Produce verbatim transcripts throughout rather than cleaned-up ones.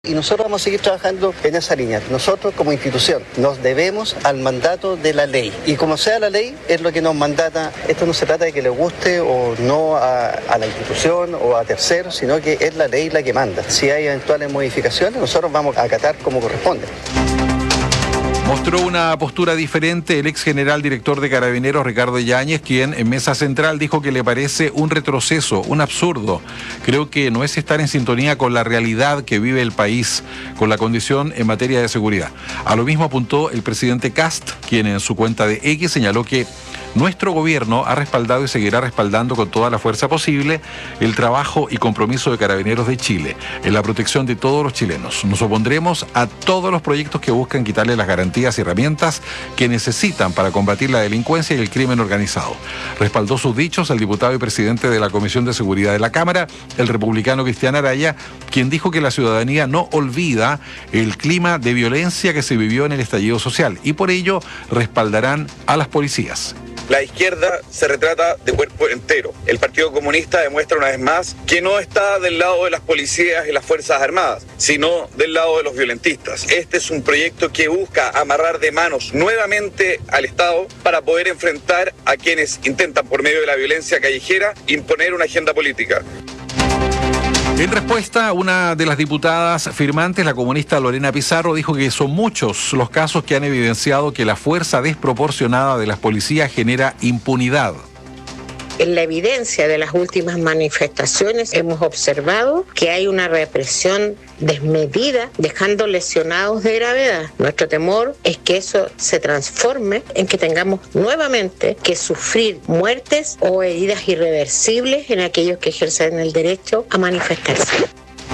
Y nosotros vamos a seguir trabajando en esa línea. Nosotros como institución nos debemos al mandato de la ley. Y como sea la ley, es lo que nos mandata. Esto no se trata de que le guste o no a, a la institución o a terceros, sino que es la ley la que manda. Si hay eventuales modificaciones, nosotros vamos a acatar como corresponde. Mostró una postura diferente el ex general director de Carabineros, Ricardo Yáñez, quien en Mesa Central dijo que le parece un retroceso, un absurdo. Creo que no es estar en sintonía con la realidad que vive el país, con la condición en materia de seguridad. A lo mismo apuntó el presidente Kast, quien en su cuenta de X señaló que nuestro gobierno ha respaldado y seguirá respaldando con toda la fuerza posible el trabajo y compromiso de Carabineros de Chile en la protección de todos los chilenos. Nos opondremos a todos los proyectos que buscan quitarle las garantías y herramientas que necesitan para combatir la delincuencia y el crimen organizado. Respaldó sus dichos al diputado y presidente de la Comisión de Seguridad de la Cámara, el republicano Cristian Araya, quien dijo que la ciudadanía no olvida el clima de violencia que se vivió en el estallido social y por ello respaldarán a las policías. La izquierda se retrata de cuerpo entero. El Partido Comunista demuestra una vez más que no está del lado de las policías y las Fuerzas Armadas, sino del lado de los violentistas. Este es un proyecto que busca amarrar de manos nuevamente al Estado para poder enfrentar a quienes intentan, por medio de la violencia callejera, imponer una agenda política. En respuesta, una de las diputadas firmantes, la comunista Lorena Pizarro, dijo que son muchos los casos que han evidenciado que la fuerza desproporcionada de las policías genera impunidad. En la evidencia de las últimas manifestaciones hemos observado que hay una represión desmedida, dejando lesionados de gravedad. Nuestro temor es que eso se transforme en que tengamos nuevamente que sufrir muertes o heridas irreversibles en aquellos que ejercen el derecho a manifestarse.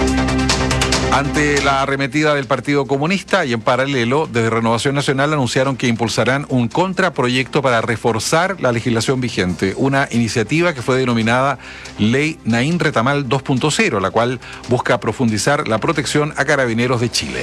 Ante la arremetida del Partido Comunista y en paralelo, desde Renovación Nacional anunciaron que impulsarán un contraproyecto para reforzar la legislación vigente, una iniciativa que fue denominada Ley Naín Retamal dos punto cero, la cual busca profundizar la protección a Carabineros de Chile.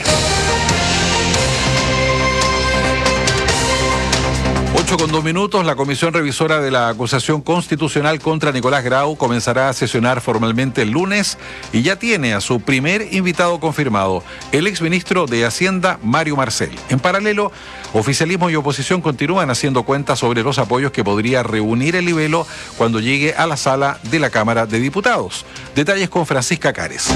ocho con dos minutos, la Comisión Revisora de la Acusación Constitucional contra Nicolás Grau comenzará a sesionar formalmente el lunes y ya tiene a su primer invitado confirmado, el exministro de Hacienda, Mario Marcel. En paralelo, oficialismo y oposición continúan haciendo cuentas sobre los apoyos que podría reunir el libelo cuando llegue a la sala de la Cámara de Diputados. Detalles con Francisca Cares.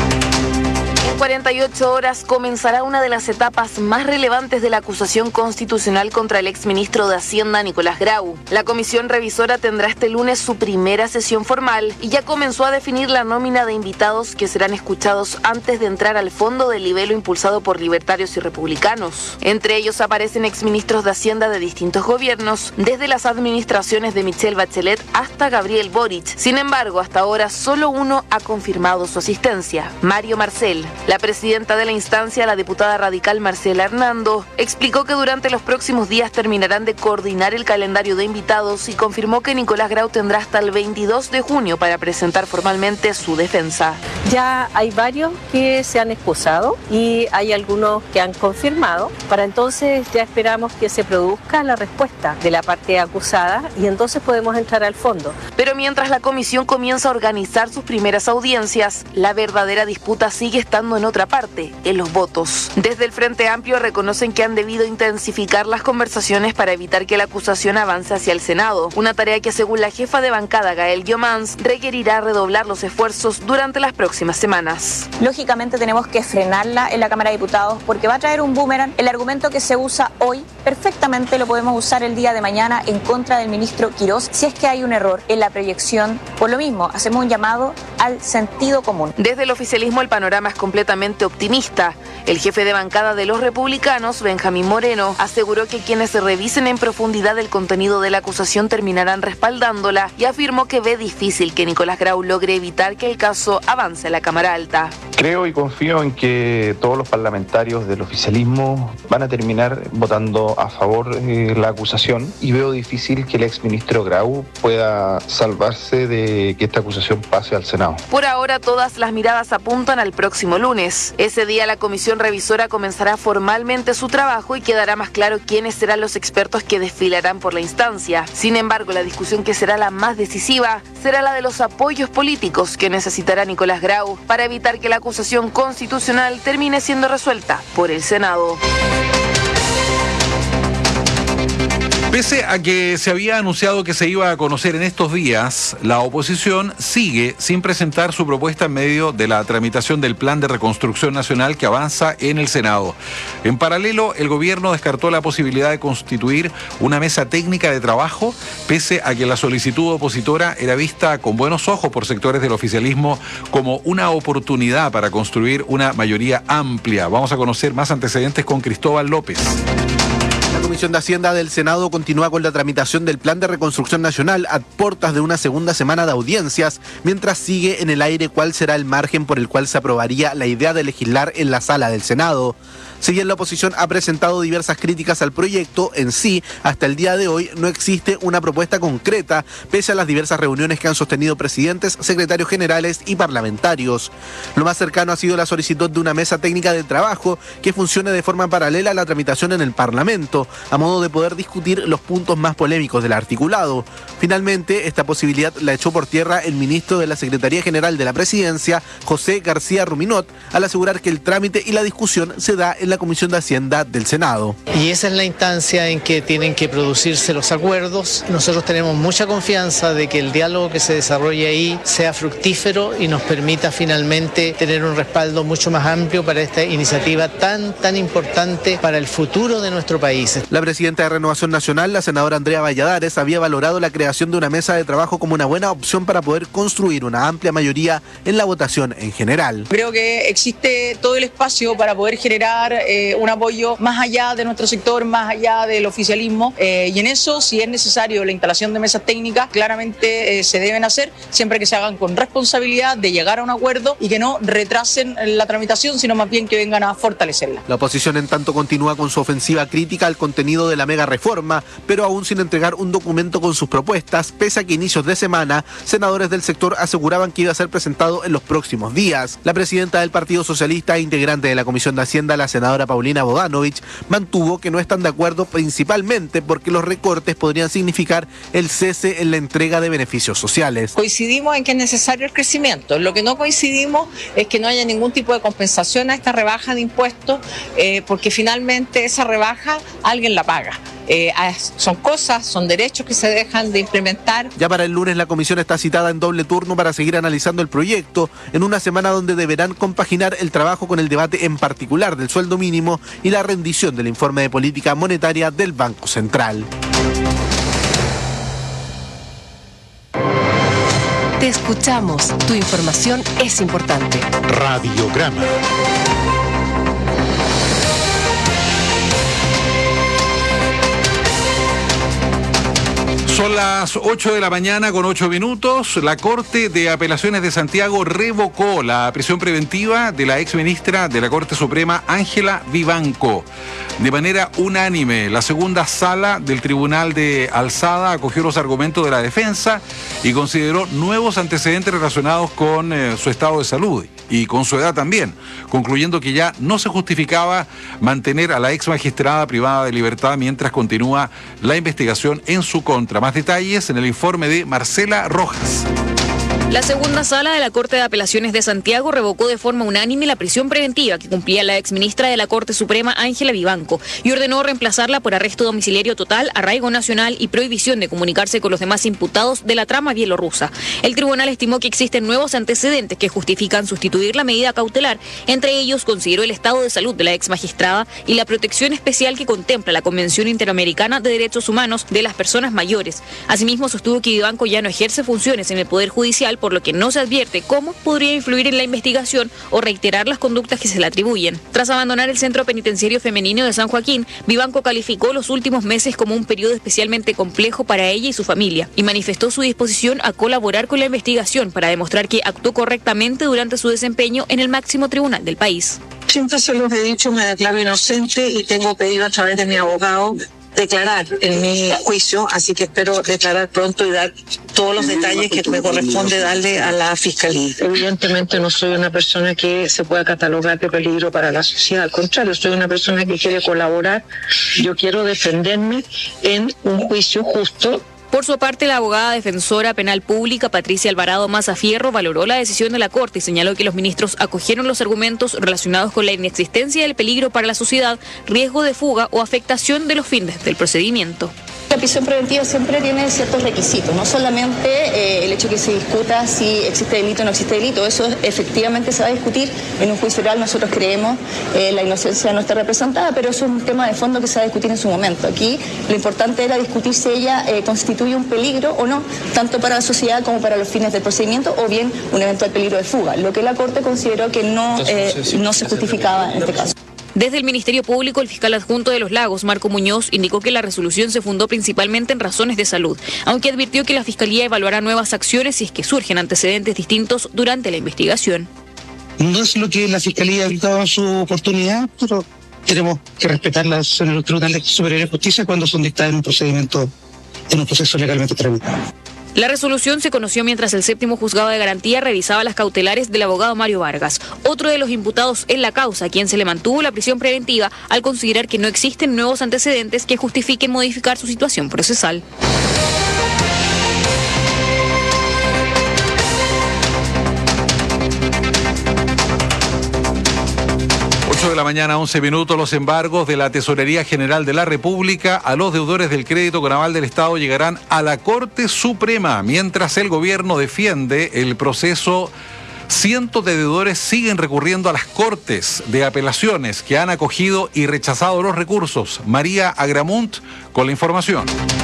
En cuarenta y ocho horas comenzará una de las etapas más relevantes de la acusación constitucional contra el exministro de Hacienda, Nicolás Grau. La comisión revisora tendrá este lunes su primera sesión formal y ya comenzó a definir la nómina de invitados que serán escuchados antes de entrar al fondo del libelo impulsado por libertarios y republicanos. Entre ellos aparecen exministros de Hacienda de distintos gobiernos, desde las administraciones de Michelle Bachelet hasta Gabriel Boric. Sin embargo, hasta ahora solo uno ha confirmado su asistencia, Mario Marcel. La presidenta de la instancia, la diputada radical Marcela Hernando, explicó que durante los próximos días terminarán de coordinar el calendario de invitados y confirmó que Nicolás Grau tendrá hasta el veintidós de junio para presentar formalmente su defensa. Ya hay varios que se han excusado y hay algunos que han confirmado. Para entonces ya esperamos que se produzca la respuesta de la parte acusada y entonces podemos entrar al fondo. Pero mientras la comisión comienza a organizar sus primeras audiencias, la verdadera disputa sigue estando en otra parte, en los votos. Desde el Frente Amplio reconocen que han debido intensificar las conversaciones para evitar que la acusación avance hacia el Senado, una tarea que según la jefa de bancada Gael Guiomans requerirá redoblar los esfuerzos durante las próximas semanas. Lógicamente tenemos que frenarla en la Cámara de Diputados porque va a traer un boomerang. El argumento que se usa hoy perfectamente lo podemos usar el día de mañana en contra del ministro Quirós si es que hay un error en la proyección. Por lo mismo, hacemos un llamado al sentido común. Desde el oficialismo el panorama es completamente optimista. El jefe de bancada de los republicanos, Benjamín Moreno, aseguró que quienes se revisen en profundidad el contenido de la acusación terminarán respaldándola y afirmó que ve difícil que Nicolás Grau logre evitar que el caso avance a la Cámara Alta. Creo y confío en que todos los parlamentarios del oficialismo van a terminar votando a favor de la acusación y veo difícil que el exministro Grau pueda salvarse de que esta acusación pase al Senado. Por ahora todas las miradas apuntan al próximo lunes. lunes. Ese día la comisión revisora comenzará formalmente su trabajo y quedará más claro quiénes serán los expertos que desfilarán por la instancia. Sin embargo, la discusión que será la más decisiva será la de los apoyos políticos que necesitará Nicolás Grau para evitar que la acusación constitucional termine siendo resuelta por el Senado. Pese a que se había anunciado que se iba a conocer en estos días, la oposición sigue sin presentar su propuesta en medio de la tramitación del Plan de Reconstrucción Nacional que avanza en el Senado. En paralelo, el gobierno descartó la posibilidad de constituir una mesa técnica de trabajo, pese a que la solicitud opositora era vista con buenos ojos por sectores del oficialismo como una oportunidad para construir una mayoría amplia. Vamos a conocer más antecedentes con Cristóbal López. La Comisión de Hacienda del Senado continúa con la tramitación del Plan de Reconstrucción Nacional a puertas de una segunda semana de audiencias, mientras sigue en el aire cuál será el margen por el cual se aprobaría la idea de legislar en la sala del Senado. Si bien la oposición ha presentado diversas críticas al proyecto, en sí, hasta el día de hoy no existe una propuesta concreta, pese a las diversas reuniones que han sostenido presidentes, secretarios generales y parlamentarios. Lo más cercano ha sido la solicitud de una mesa técnica de trabajo que funcione de forma paralela a la tramitación en el Parlamento, a modo de poder discutir los puntos más polémicos del articulado. Finalmente, esta posibilidad la echó por tierra el ministro de la Secretaría General de la Presidencia, José García Ruminot, al asegurar que el trámite y la discusión se da en la Comisión de Hacienda del Senado. Y esa es la instancia en que tienen que producirse los acuerdos. Nosotros tenemos mucha confianza de que el diálogo que se desarrolle ahí sea fructífero y nos permita finalmente tener un respaldo mucho más amplio para esta iniciativa tan, tan importante para el futuro de nuestro país. La presidenta de Renovación Nacional, la senadora Andrea Valladares, había valorado la creación de una mesa de trabajo como una buena opción para poder construir una amplia mayoría en la votación en general. Creo que existe todo el espacio para poder generar eh, un apoyo más allá de nuestro sector, más allá del oficialismo, eh, y en eso, si es necesario la instalación de mesas técnicas, claramente eh, se deben hacer, siempre que se hagan con responsabilidad de llegar a un acuerdo y que no retrasen la tramitación, sino más bien que vengan a fortalecerla. La oposición, en tanto, continúa con su ofensiva crítica al contenido de la mega reforma, pero aún sin entregar un documento con sus propuestas, pese a que a inicios de semana, senadores del sector aseguraban que iba a ser presentado en los próximos días. La presidenta del Partido Socialista e integrante de la Comisión de Hacienda, la senadora Paulina Bodanovich, mantuvo que no están de acuerdo principalmente porque los recortes podrían significar el cese en la entrega de beneficios sociales. Coincidimos en que es necesario el crecimiento. Lo que no coincidimos es que no haya ningún tipo de compensación a esta rebaja de impuestos, eh, porque finalmente esa rebaja alguien la paga. Eh, son cosas, son derechos que se dejan de implementar. Ya para el lunes la comisión está citada en doble turno para seguir analizando el proyecto, en una semana donde deberán compaginar el trabajo con el debate en particular del sueldo mínimo y la rendición del informe de política monetaria del Banco Central. Te escuchamos, tu información es importante. Radiograma. Son las ocho de la mañana con ocho minutos. La Corte de Apelaciones de Santiago revocó la prisión preventiva de la exministra de la Corte Suprema, Ángela Vivanco. De manera unánime, la segunda sala del Tribunal de Alzada acogió los argumentos de la defensa y consideró nuevos antecedentes relacionados con eh, su estado de salud y con su edad también, concluyendo que ya no se justificaba mantener a la ex magistrada privada de libertad mientras continúa la investigación en su contra. Más detalles en el informe de Marcela Rojas. La segunda sala de la Corte de Apelaciones de Santiago revocó de forma unánime la prisión preventiva que cumplía la exministra de la Corte Suprema, Ángela Vivanco, y ordenó reemplazarla por arresto domiciliario total, arraigo nacional y prohibición de comunicarse con los demás imputados de la trama bielorrusa. El tribunal estimó que existen nuevos antecedentes que justifican sustituir la medida cautelar. Entre ellos, consideró el estado de salud de la ex magistrada y la protección especial que contempla la Convención Interamericana de Derechos Humanos de las Personas Mayores. Asimismo, sostuvo que Vivanco ya no ejerce funciones en el Poder Judicial, por lo que no se advierte cómo podría influir en la investigación o reiterar las conductas que se le atribuyen. Tras abandonar el Centro Penitenciario Femenino de San Joaquín, Vivanco calificó los últimos meses como un periodo especialmente complejo para ella y su familia y manifestó su disposición a colaborar con la investigación para demostrar que actuó correctamente durante su desempeño en el máximo tribunal del país. Siempre se los he dicho, me declaro inocente y tengo pedido a través de mi abogado declarar en mi juicio, así que espero declarar pronto y dar todos los detalles que me corresponde darle a la Fiscalía. Evidentemente no soy una persona que se pueda catalogar de peligro para la sociedad, al contrario, soy una persona que quiere colaborar, yo quiero defenderme en un juicio justo. Por su parte, la abogada defensora penal pública Patricia Alvarado Mazafierro valoró la decisión de la Corte y señaló que los ministros acogieron los argumentos relacionados con la inexistencia del peligro para la sociedad, riesgo de fuga o afectación de los fines del procedimiento. La prisión preventiva siempre tiene ciertos requisitos, no solamente eh, el hecho que se discuta si existe delito o no existe delito, eso efectivamente se va a discutir en un juicio oral, nosotros creemos eh, la inocencia no está representada, pero eso es un tema de fondo que se va a discutir en su momento. Aquí lo importante era discutir si ella eh, constituye un peligro o no, tanto para la sociedad como para los fines del procedimiento, o bien un eventual peligro de fuga, lo que la Corte consideró que no, eh, no se justificaba en este caso. Desde el Ministerio Público, el fiscal adjunto de Los Lagos, Marco Muñoz, indicó que la resolución se fundó principalmente en razones de salud, aunque advirtió que la Fiscalía evaluará nuevas acciones si es que surgen antecedentes distintos durante la investigación. No es lo que la Fiscalía ha dado su oportunidad, pero tenemos que respetar las decisiones de los tribunales superiores de justicia cuando son dictadas en un procedimiento, en un proceso legalmente tramitado. La resolución se conoció mientras el séptimo juzgado de garantía revisaba las cautelares del abogado Mario Vargas, otro de los imputados en la causa, a quien se le mantuvo la prisión preventiva al considerar que no existen nuevos antecedentes que justifiquen modificar su situación procesal. ocho de la mañana, once minutos, los embargos de la Tesorería General de la República a los deudores del crédito con aval del Estado llegarán a la Corte Suprema. Mientras el gobierno defiende el proceso, cientos de deudores siguen recurriendo a las Cortes de Apelaciones que han acogido y rechazado los recursos. María Agramunt con la información.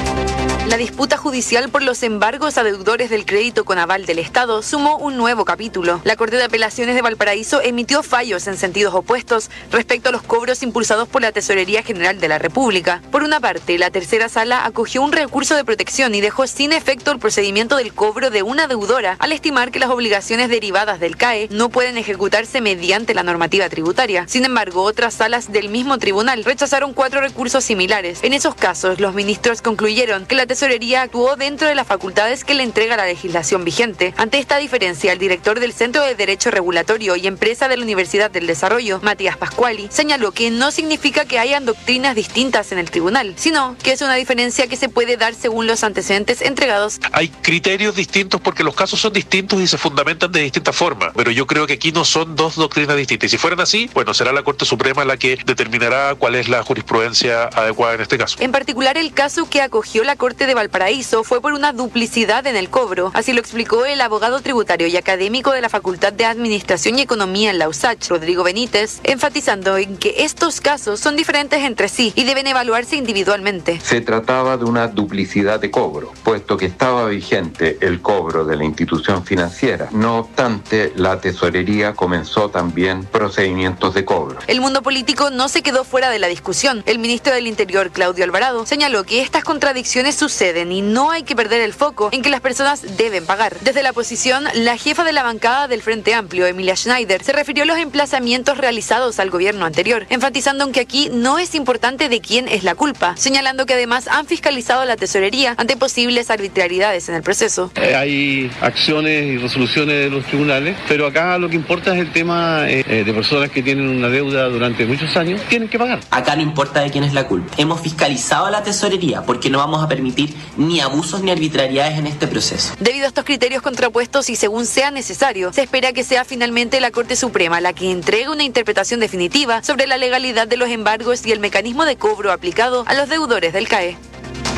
La disputa judicial por los embargos a deudores del crédito con aval del Estado sumó un nuevo capítulo. La Corte de Apelaciones de Valparaíso emitió fallos en sentidos opuestos respecto a los cobros impulsados por la Tesorería General de la República. Por una parte, la tercera sala acogió un recurso de protección y dejó sin efecto el procedimiento del cobro de una deudora al estimar que las obligaciones derivadas del C A E no pueden ejecutarse mediante la normativa tributaria. Sin embargo, otras salas del mismo tribunal rechazaron cuatro recursos similares. En esos casos, los ministros concluyeron que la Tesorería actuó dentro de las facultades que le entrega la legislación vigente. Ante esta diferencia, el director del Centro de Derecho Regulatorio y Empresa de la Universidad del Desarrollo, Matías Pascuali, señaló que no significa que hayan doctrinas distintas en el tribunal, sino que es una diferencia que se puede dar según los antecedentes entregados. Hay criterios distintos porque los casos son distintos y se fundamentan de distintas formas, pero yo creo que aquí no son dos doctrinas distintas. Y si fueran así, bueno, será la Corte Suprema la que determinará cuál es la jurisprudencia adecuada en este caso. En particular, el caso que acogió la Corte de Valparaíso fue por una duplicidad en el cobro. Así lo explicó el abogado tributario y académico de la Facultad de Administración y Economía en la U S A C H, Rodrigo Benítez, enfatizando en que estos casos son diferentes entre sí y deben evaluarse individualmente. Se trataba de una duplicidad de cobro, puesto que estaba vigente el cobro de la institución financiera. No obstante, la tesorería comenzó también procedimientos de cobro. El mundo político no se quedó fuera de la discusión. El ministro del Interior, Claudio Alvarado, señaló que estas contradicciones suceden y no hay que perder el foco en que las personas deben pagar. Desde la oposición, la jefa de la bancada del Frente Amplio, Emilia Schneider, se refirió a los emplazamientos realizados al gobierno anterior, enfatizando en que aquí no es importante de quién es la culpa, señalando que además han fiscalizado a la tesorería ante posibles arbitrariedades en el proceso. Eh, hay acciones y resoluciones de los tribunales, pero acá lo que importa es el tema eh, de personas que tienen una deuda durante muchos años, tienen que pagar. Acá no importa de quién es la culpa. Hemos fiscalizado a la tesorería porque no vamos a permitir ni abusos ni arbitrariedades en este proceso. Debido a estos criterios contrapuestos y según sea necesario, se espera que sea finalmente la Corte Suprema la que entregue una interpretación definitiva sobre la legalidad de los embargos y el mecanismo de cobro aplicado a los deudores del C A E.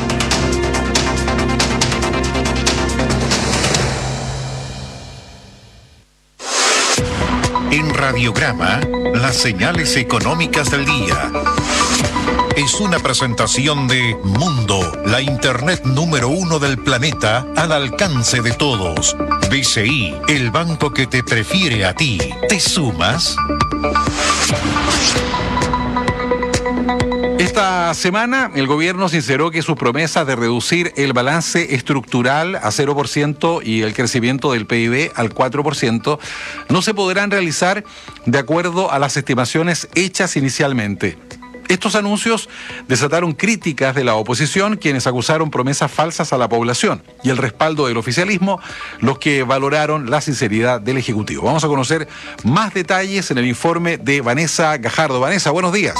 En Radiograma, las señales económicas del día. Es una presentación de Mundo, la internet número uno del planeta al alcance de todos. B C I, el banco que te prefiere a ti. ¿Te sumas? Esta semana el gobierno sinceró que sus promesas de reducir el balance estructural a cero por ciento y el crecimiento del P I B al cuatro por ciento no se podrán realizar de acuerdo a las estimaciones hechas inicialmente. Estos anuncios desataron críticas de la oposición, quienes acusaron promesas falsas a la población, y el respaldo del oficialismo, los que valoraron la sinceridad del Ejecutivo. Vamos a conocer más detalles en el informe de Vanessa Gajardo. Vanessa, buenos días.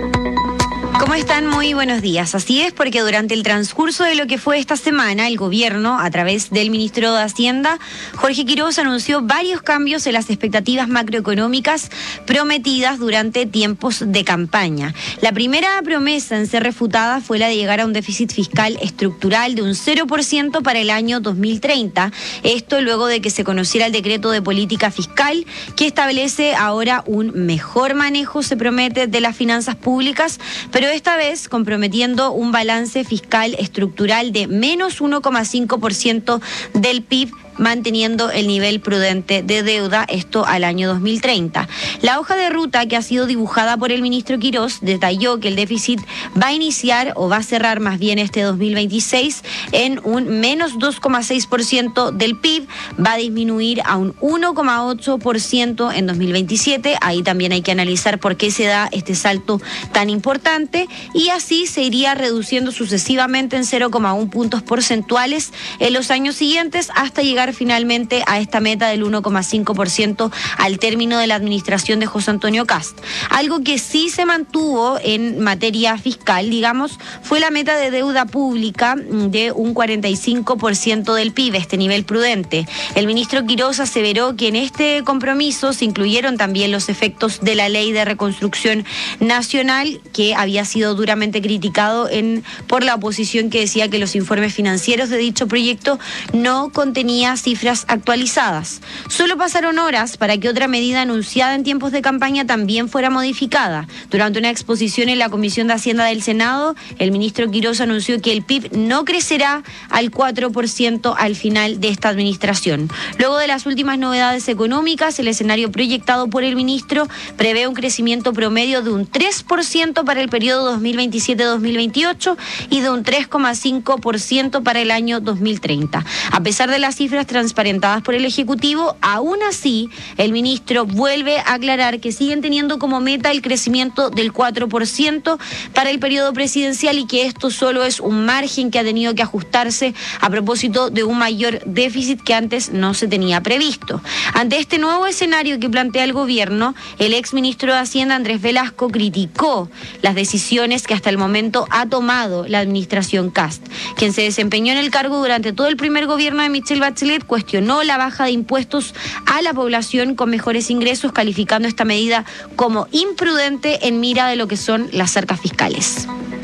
¿Cómo están? Muy buenos días. Así es, porque durante el transcurso de lo que fue esta semana, el gobierno, a través del ministro de Hacienda, Jorge Quiroz, anunció varios cambios en las expectativas macroeconómicas prometidas durante tiempos de campaña. La primera promesa en ser refutada fue la de llegar a un déficit fiscal estructural de un cero por ciento para el año dos mil treinta. Esto luego de que se conociera el decreto de política fiscal que establece ahora un mejor manejo, se promete, de las finanzas públicas, pero esta vez comprometiendo un balance fiscal estructural de menos uno coma cinco por ciento del P I B, manteniendo el nivel prudente de deuda, esto al año dos mil treinta. La hoja de ruta que ha sido dibujada por el ministro Quiroz detalló que el déficit va a iniciar, o va a cerrar más bien este dos mil veintiséis, en un menos dos coma seis por ciento del P I B, va a disminuir a un uno coma ocho por ciento en dos mil veintisiete, ahí también hay que analizar por qué se da este salto tan importante, y así se iría reduciendo sucesivamente en cero coma uno puntos porcentuales en los años siguientes, hasta llegar finalmente a esta meta del uno coma cinco por ciento al término de la administración de José Antonio Kast. Algo que sí se mantuvo en materia fiscal, digamos, fue la meta de deuda pública de un cuarenta y cinco por ciento del P I B, este nivel prudente. El ministro Quiroz aseveró que en este compromiso se incluyeron también los efectos de la Ley de Reconstrucción Nacional, que había sido duramente criticado en, por la oposición, que decía que los informes financieros de dicho proyecto no contenían cifras actualizadas. Solo pasaron horas para que otra medida anunciada en tiempos de campaña también fuera modificada. Durante una exposición en la Comisión de Hacienda del Senado, el ministro Quiroz anunció que el P I B no crecerá al cuatro por ciento al final de esta administración. Luego de las últimas novedades económicas, el escenario proyectado por el ministro prevé un crecimiento promedio de un tres por ciento para el periodo dos mil veintisiete dos mil veintiocho y de un tres coma cinco por ciento para el año dos mil treinta. A pesar de las cifras transparentadas por el Ejecutivo, aún así, el ministro vuelve a aclarar que siguen teniendo como meta el crecimiento del cuatro por ciento para el periodo presidencial, y que esto solo es un margen que ha tenido que ajustarse a propósito de un mayor déficit que antes no se tenía previsto. Ante este nuevo escenario que plantea el gobierno, el exministro de Hacienda, Andrés Velasco, criticó las decisiones que hasta el momento ha tomado la administración Kast. Quien se desempeñó en el cargo durante todo el primer gobierno de Michelle Bachelet cuestionó la baja de impuestos a la población con mejores ingresos, calificando esta medida como imprudente en mira de lo que son las arcas fiscales.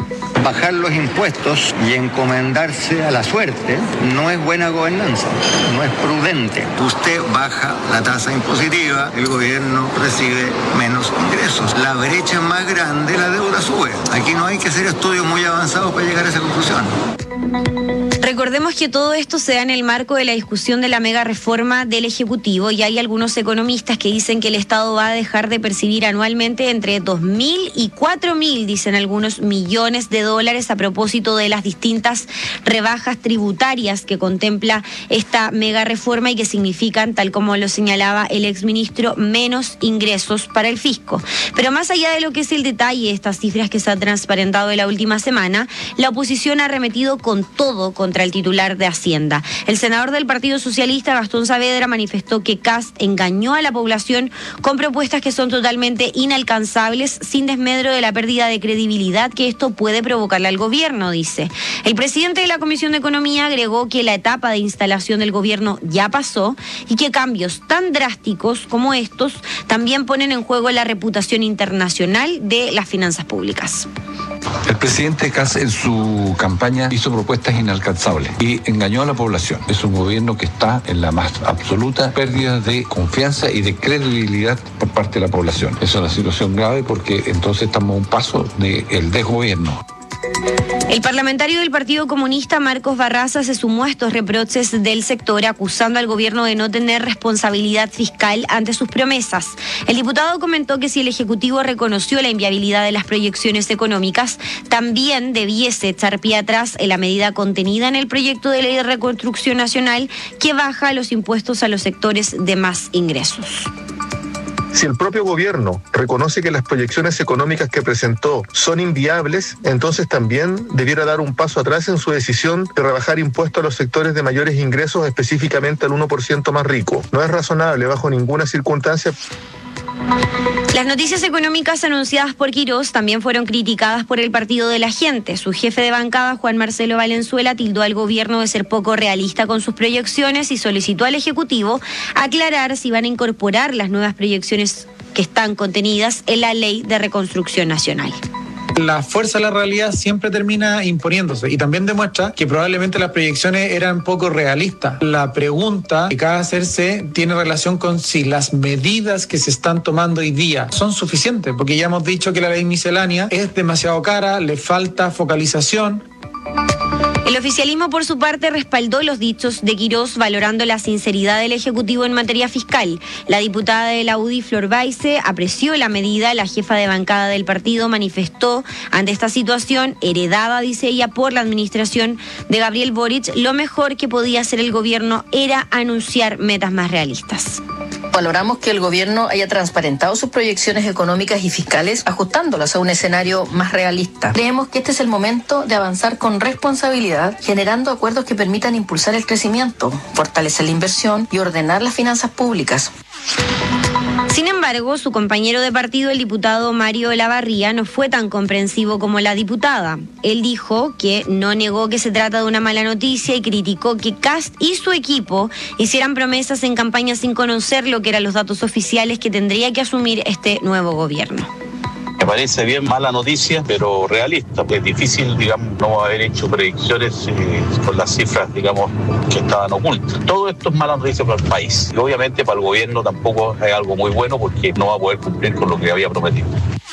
Bajar los impuestos y encomendarse a la suerte no es buena gobernanza, no es prudente. Usted baja la tasa impositiva, el gobierno recibe menos ingresos. La brecha es más grande, la deuda sube. Aquí no hay que hacer estudios muy avanzados para llegar a esa conclusión. Recordemos que todo esto se da en el marco de la discusión de la mega reforma del Ejecutivo, y hay algunos economistas que dicen que el Estado va a dejar de percibir anualmente entre dos mil y cuatro mil, dicen algunos, millones de dólares a propósito de las distintas rebajas tributarias que contempla esta mega reforma y que significan, tal como lo señalaba el exministro, menos ingresos para el fisco. Pero más allá de lo que es el detalle de estas cifras que se han transparentado en la última semana, la oposición ha arremetido con todo contra el titular de Hacienda. El senador del Partido Socialista, Gastón Saavedra, manifestó que Kast engañó a la población con propuestas que son totalmente inalcanzables, sin desmedro de la pérdida de credibilidad que esto puede provocarle al gobierno, dice. El presidente de la Comisión de Economía agregó que la etapa de instalación del gobierno ya pasó y que cambios tan drásticos como estos también ponen en juego la reputación internacional de las finanzas públicas. El presidente Kast en su campaña hizo propuestas inalcanzables y engañó a la población. Es un gobierno que está en la más absoluta pérdida de confianza y de credibilidad por parte de la población. Es una situación grave porque entonces estamos a un paso del desgobierno. El parlamentario del Partido Comunista, Marcos Barraza, se sumó a estos reproches del sector, acusando al gobierno de no tener responsabilidad fiscal ante sus promesas. El diputado comentó que si el Ejecutivo reconoció la inviabilidad de las proyecciones económicas, también debiese echar pie atrás en la medida contenida en el proyecto de ley de reconstrucción nacional que baja los impuestos a los sectores de más ingresos. Si el propio gobierno reconoce que las proyecciones económicas que presentó son inviables, entonces también debiera dar un paso atrás en su decisión de rebajar impuestos a los sectores de mayores ingresos, específicamente al uno por ciento más rico. No es razonable bajo ninguna circunstancia. Las noticias económicas anunciadas por Quirós también fueron criticadas por el Partido de la Gente. Su jefe de bancada, Juan Marcelo Valenzuela, tildó al gobierno de ser poco realista con sus proyecciones y solicitó al Ejecutivo aclarar si van a incorporar las nuevas proyecciones que están contenidas en la Ley de Reconstrucción Nacional. La fuerza de la realidad siempre termina imponiéndose y también demuestra que probablemente las proyecciones eran poco realistas. La pregunta que cabe hacerse tiene relación con si las medidas que se están tomando hoy día son suficientes, porque ya hemos dicho que la ley miscelánea es demasiado cara, le falta focalización. El oficialismo, por su parte, respaldó los dichos de Quirós, valorando la sinceridad del Ejecutivo en materia fiscal. La diputada de la U D I, Flor Baize, apreció la medida. La jefa de bancada del partido manifestó ante esta situación, heredada, dice ella, por la administración de Gabriel Boric, lo mejor que podía hacer el gobierno era anunciar metas más realistas. Valoramos que el gobierno haya transparentado sus proyecciones económicas y fiscales, ajustándolas a un escenario más realista. Creemos que este es el momento de avanzar con responsabilidad, generando acuerdos que permitan impulsar el crecimiento, fortalecer la inversión y ordenar las finanzas públicas. Sin embargo, su compañero de partido, el diputado Mario Olavarría, no fue tan comprensivo como la diputada. Él dijo que no negó que se trata de una mala noticia y criticó que Kast y su equipo hicieran promesas en campaña sin conocer lo que eran los datos oficiales que tendría que asumir este nuevo gobierno. Me parece bien mala noticia, pero realista. Es difícil, digamos, no haber hecho predicciones eh, con las cifras, digamos, que estaban ocultas. Todo esto es mala noticia para el país. Y obviamente para el gobierno tampoco es algo muy bueno porque no va a poder cumplir con lo que había prometido.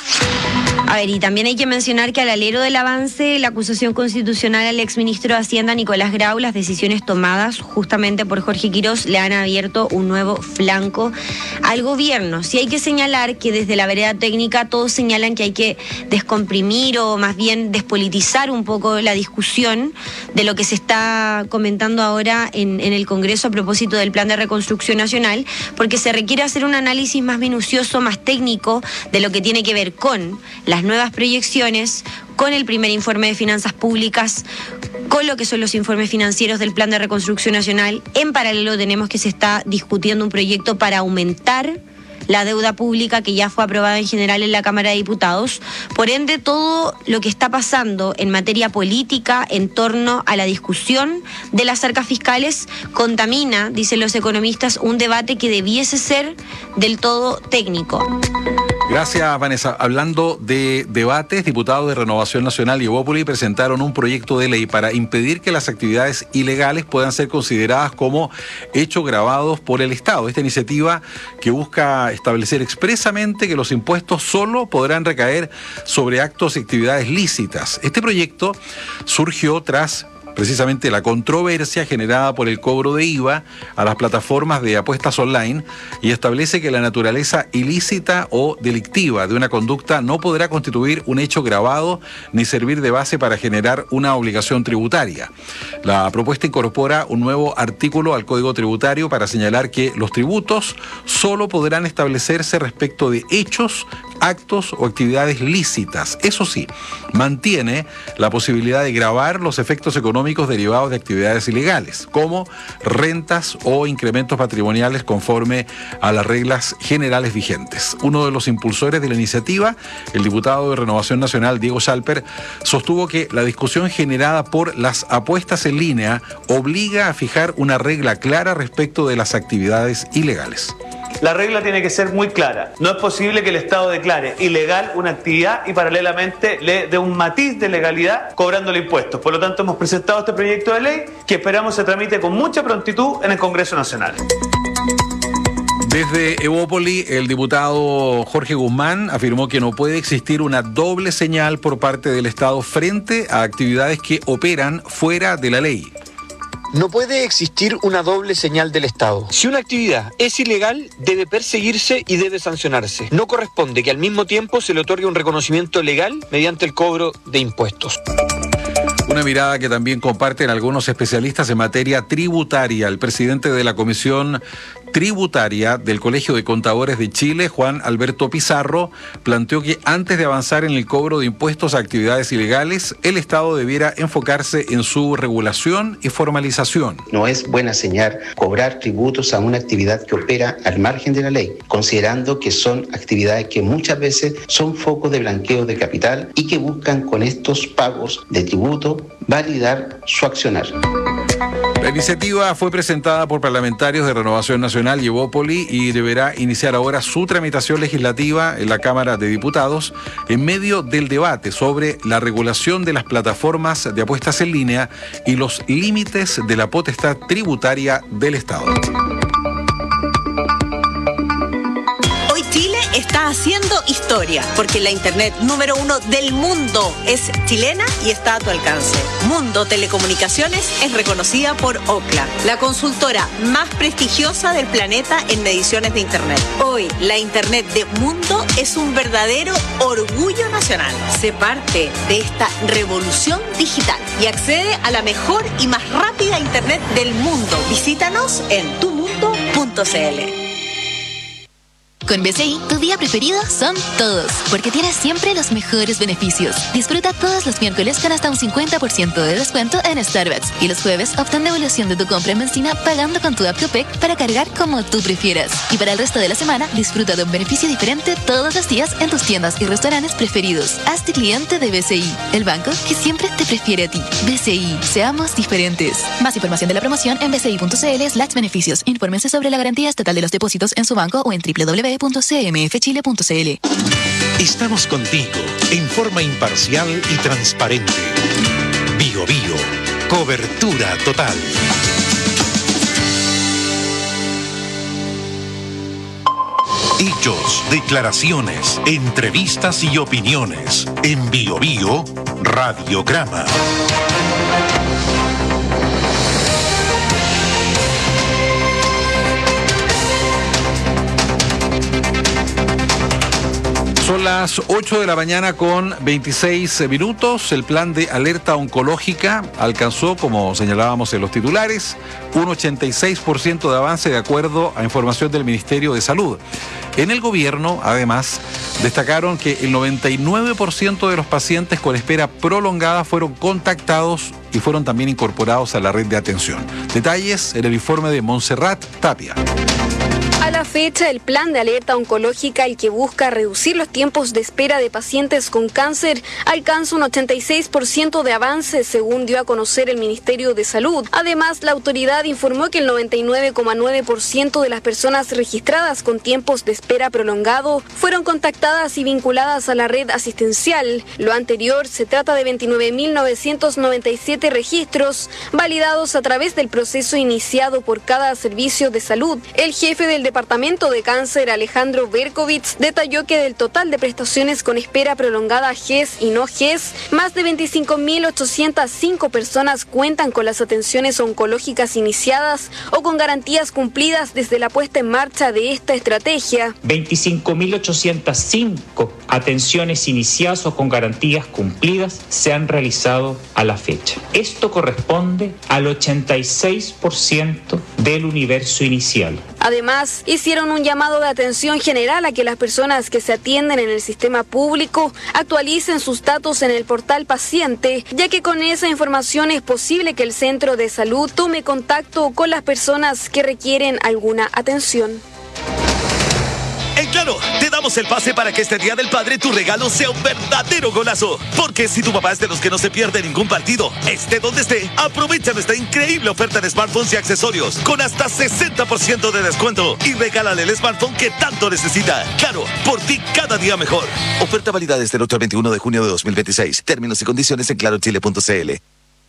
A ver, y también hay que mencionar que al alero del avance, la acusación constitucional al exministro de Hacienda, Nicolás Grau, las decisiones tomadas justamente por Jorge Quirós le han abierto un nuevo flanco al gobierno. Sí hay que señalar que desde la vereda técnica todos señalan que hay que descomprimir o más bien despolitizar un poco la discusión de lo que se está comentando ahora en, en el Congreso a propósito del Plan de Reconstrucción Nacional, porque se requiere hacer un análisis más minucioso, más técnico de lo que tiene que ver con las nuevas proyecciones, con el primer informe de finanzas públicas, con lo que son los informes financieros del Plan de Reconstrucción Nacional. En paralelo tenemos que se está discutiendo un proyecto para aumentar la deuda pública que ya fue aprobada en general en la Cámara de Diputados. Por ende, todo lo que está pasando en materia política en torno a la discusión de las arcas fiscales contamina, dicen los economistas, un debate que debiese ser del todo técnico. Gracias, Vanessa. Hablando de debates, diputados de Renovación Nacional y Evópoli presentaron un proyecto de ley para impedir que las actividades ilegales puedan ser consideradas como hechos gravados por el Estado. Esta iniciativa que busca establecer expresamente que los impuestos solo podrán recaer sobre actos y actividades lícitas. Este proyecto surgió tras precisamente la controversia generada por el cobro de I V A a las plataformas de apuestas online y establece que la naturaleza ilícita o delictiva de una conducta no podrá constituir un hecho gravado ni servir de base para generar una obligación tributaria. La propuesta incorpora un nuevo artículo al Código Tributario para señalar que los tributos solo podrán establecerse respecto de hechos, actos o actividades lícitas. Eso sí, mantiene la posibilidad de gravar los efectos económicos derivados de actividades ilegales, como rentas o incrementos patrimoniales conforme a las reglas generales vigentes. Uno de los impulsores de la iniciativa, el diputado de Renovación Nacional, Diego Schalper, sostuvo que la discusión generada por las apuestas en línea obliga a fijar una regla clara respecto de las actividades ilegales. La regla tiene que ser muy clara. No es posible que el Estado declare ilegal una actividad y paralelamente le dé un matiz de legalidad cobrándole impuestos. Por lo tanto, hemos presentado este proyecto de ley que esperamos se tramite con mucha prontitud en el Congreso Nacional. Desde Evópoli, el diputado Jorge Guzmán afirmó que no puede existir una doble señal por parte del Estado frente a actividades que operan fuera de la ley. No puede existir una doble señal del Estado. Si una actividad es ilegal, debe perseguirse y debe sancionarse. No corresponde que al mismo tiempo se le otorgue un reconocimiento legal mediante el cobro de impuestos. Una mirada que también comparten algunos especialistas en materia tributaria. El presidente de la Comisión tributaria del Colegio de Contadores de Chile, Juan Alberto Pizarro, planteó que antes de avanzar en el cobro de impuestos a actividades ilegales, el Estado debiera enfocarse en su regulación y formalización. No es buena señal cobrar tributos a una actividad que opera al margen de la ley, considerando que son actividades que muchas veces son focos de blanqueo de capital y que buscan con estos pagos de tributo validar su accionar. La iniciativa fue presentada por parlamentarios de Renovación Nacional y Evópoli y deberá iniciar ahora su tramitación legislativa en la Cámara de Diputados en medio del debate sobre la regulación de las plataformas de apuestas en línea y los límites de la potestad tributaria del Estado. Chile está haciendo historia, porque la internet número uno del mundo es chilena y está a tu alcance. Mundo Telecomunicaciones es reconocida por Ookla, la consultora más prestigiosa del planeta en mediciones de internet. Hoy, la internet de Mundo es un verdadero orgullo nacional. Sé parte de esta revolución digital y accede a la mejor y más rápida internet del mundo. Visítanos en tu mundo punto c l. Con B C I, tu día preferido son todos, porque tienes siempre los mejores beneficios. Disfruta todos los miércoles con hasta un cincuenta por ciento de descuento en Starbucks y los jueves obtén devolución de tu compra en benzina pagando con tu app Copec para cargar como tú prefieras. Y para el resto de la semana, disfruta de un beneficio diferente todos los días en tus tiendas y restaurantes preferidos. Hazte cliente de B C I, el banco que siempre te prefiere a ti. B C I, seamos diferentes. Más información de la promoción en bci.cl slash beneficios. Infórmense sobre la garantía estatal de los depósitos en su banco o en doble u doble u doble u punto c m f chile punto c l. Estamos contigo en forma imparcial y transparente. Bio Bio, cobertura total. Hechos, declaraciones, entrevistas y opiniones. En Bio Bio, Radiograma. Son las ocho de la mañana con veintiséis minutos. El plan de alerta oncológica alcanzó, como señalábamos en los titulares, un ochenta y seis por ciento de avance de acuerdo a información del Ministerio de Salud. En el gobierno, además, destacaron que el noventa y nueve por ciento de los pacientes con espera prolongada fueron contactados y fueron también incorporados a la red de atención. Detalles en el informe de Montserrat Tapia. A la fecha, el plan de alerta oncológica, el que busca reducir los tiempos de espera de pacientes con cáncer, alcanza un ochenta y seis por ciento de avance, según dio a conocer el Ministerio de Salud. Además, la autoridad informó que el noventa y nueve coma nueve por ciento de las personas registradas con tiempos de espera prolongado fueron contactadas y vinculadas a la red asistencial. Lo anterior se trata de veintinueve mil novecientos noventa y siete registros validados a través del proceso iniciado por cada servicio de salud. El jefe del Departamento de Cáncer, Alejandro Berkovitz, detalló que del total de prestaciones con espera prolongada G E S y no G E S, más de veinticinco mil ochocientas cinco personas cuentan con las atenciones oncológicas iniciadas o con garantías cumplidas desde la puesta en marcha de esta estrategia. veinticinco mil ochocientas cinco atenciones iniciadas o con garantías cumplidas se han realizado a la fecha. Esto corresponde al ochenta y seis por ciento del universo inicial. Además, hicieron un llamado de atención general a que las personas que se atienden en el sistema público actualicen sus datos en el portal paciente, ya que con esa información es posible que el centro de salud tome contacto con las personas que requieren alguna atención. En Claro, te damos el pase para que este Día del Padre tu regalo sea un verdadero golazo. Porque si tu papá es de los que no se pierde ningún partido, esté donde esté, aprovecha nuestra increíble oferta de smartphones y accesorios con hasta sesenta por ciento de descuento y regálale el smartphone que tanto necesita. Claro, por ti cada día mejor. Oferta válida desde el ocho al veintiuno de junio de dos mil veintiséis. Términos y condiciones en claro chile punto c l.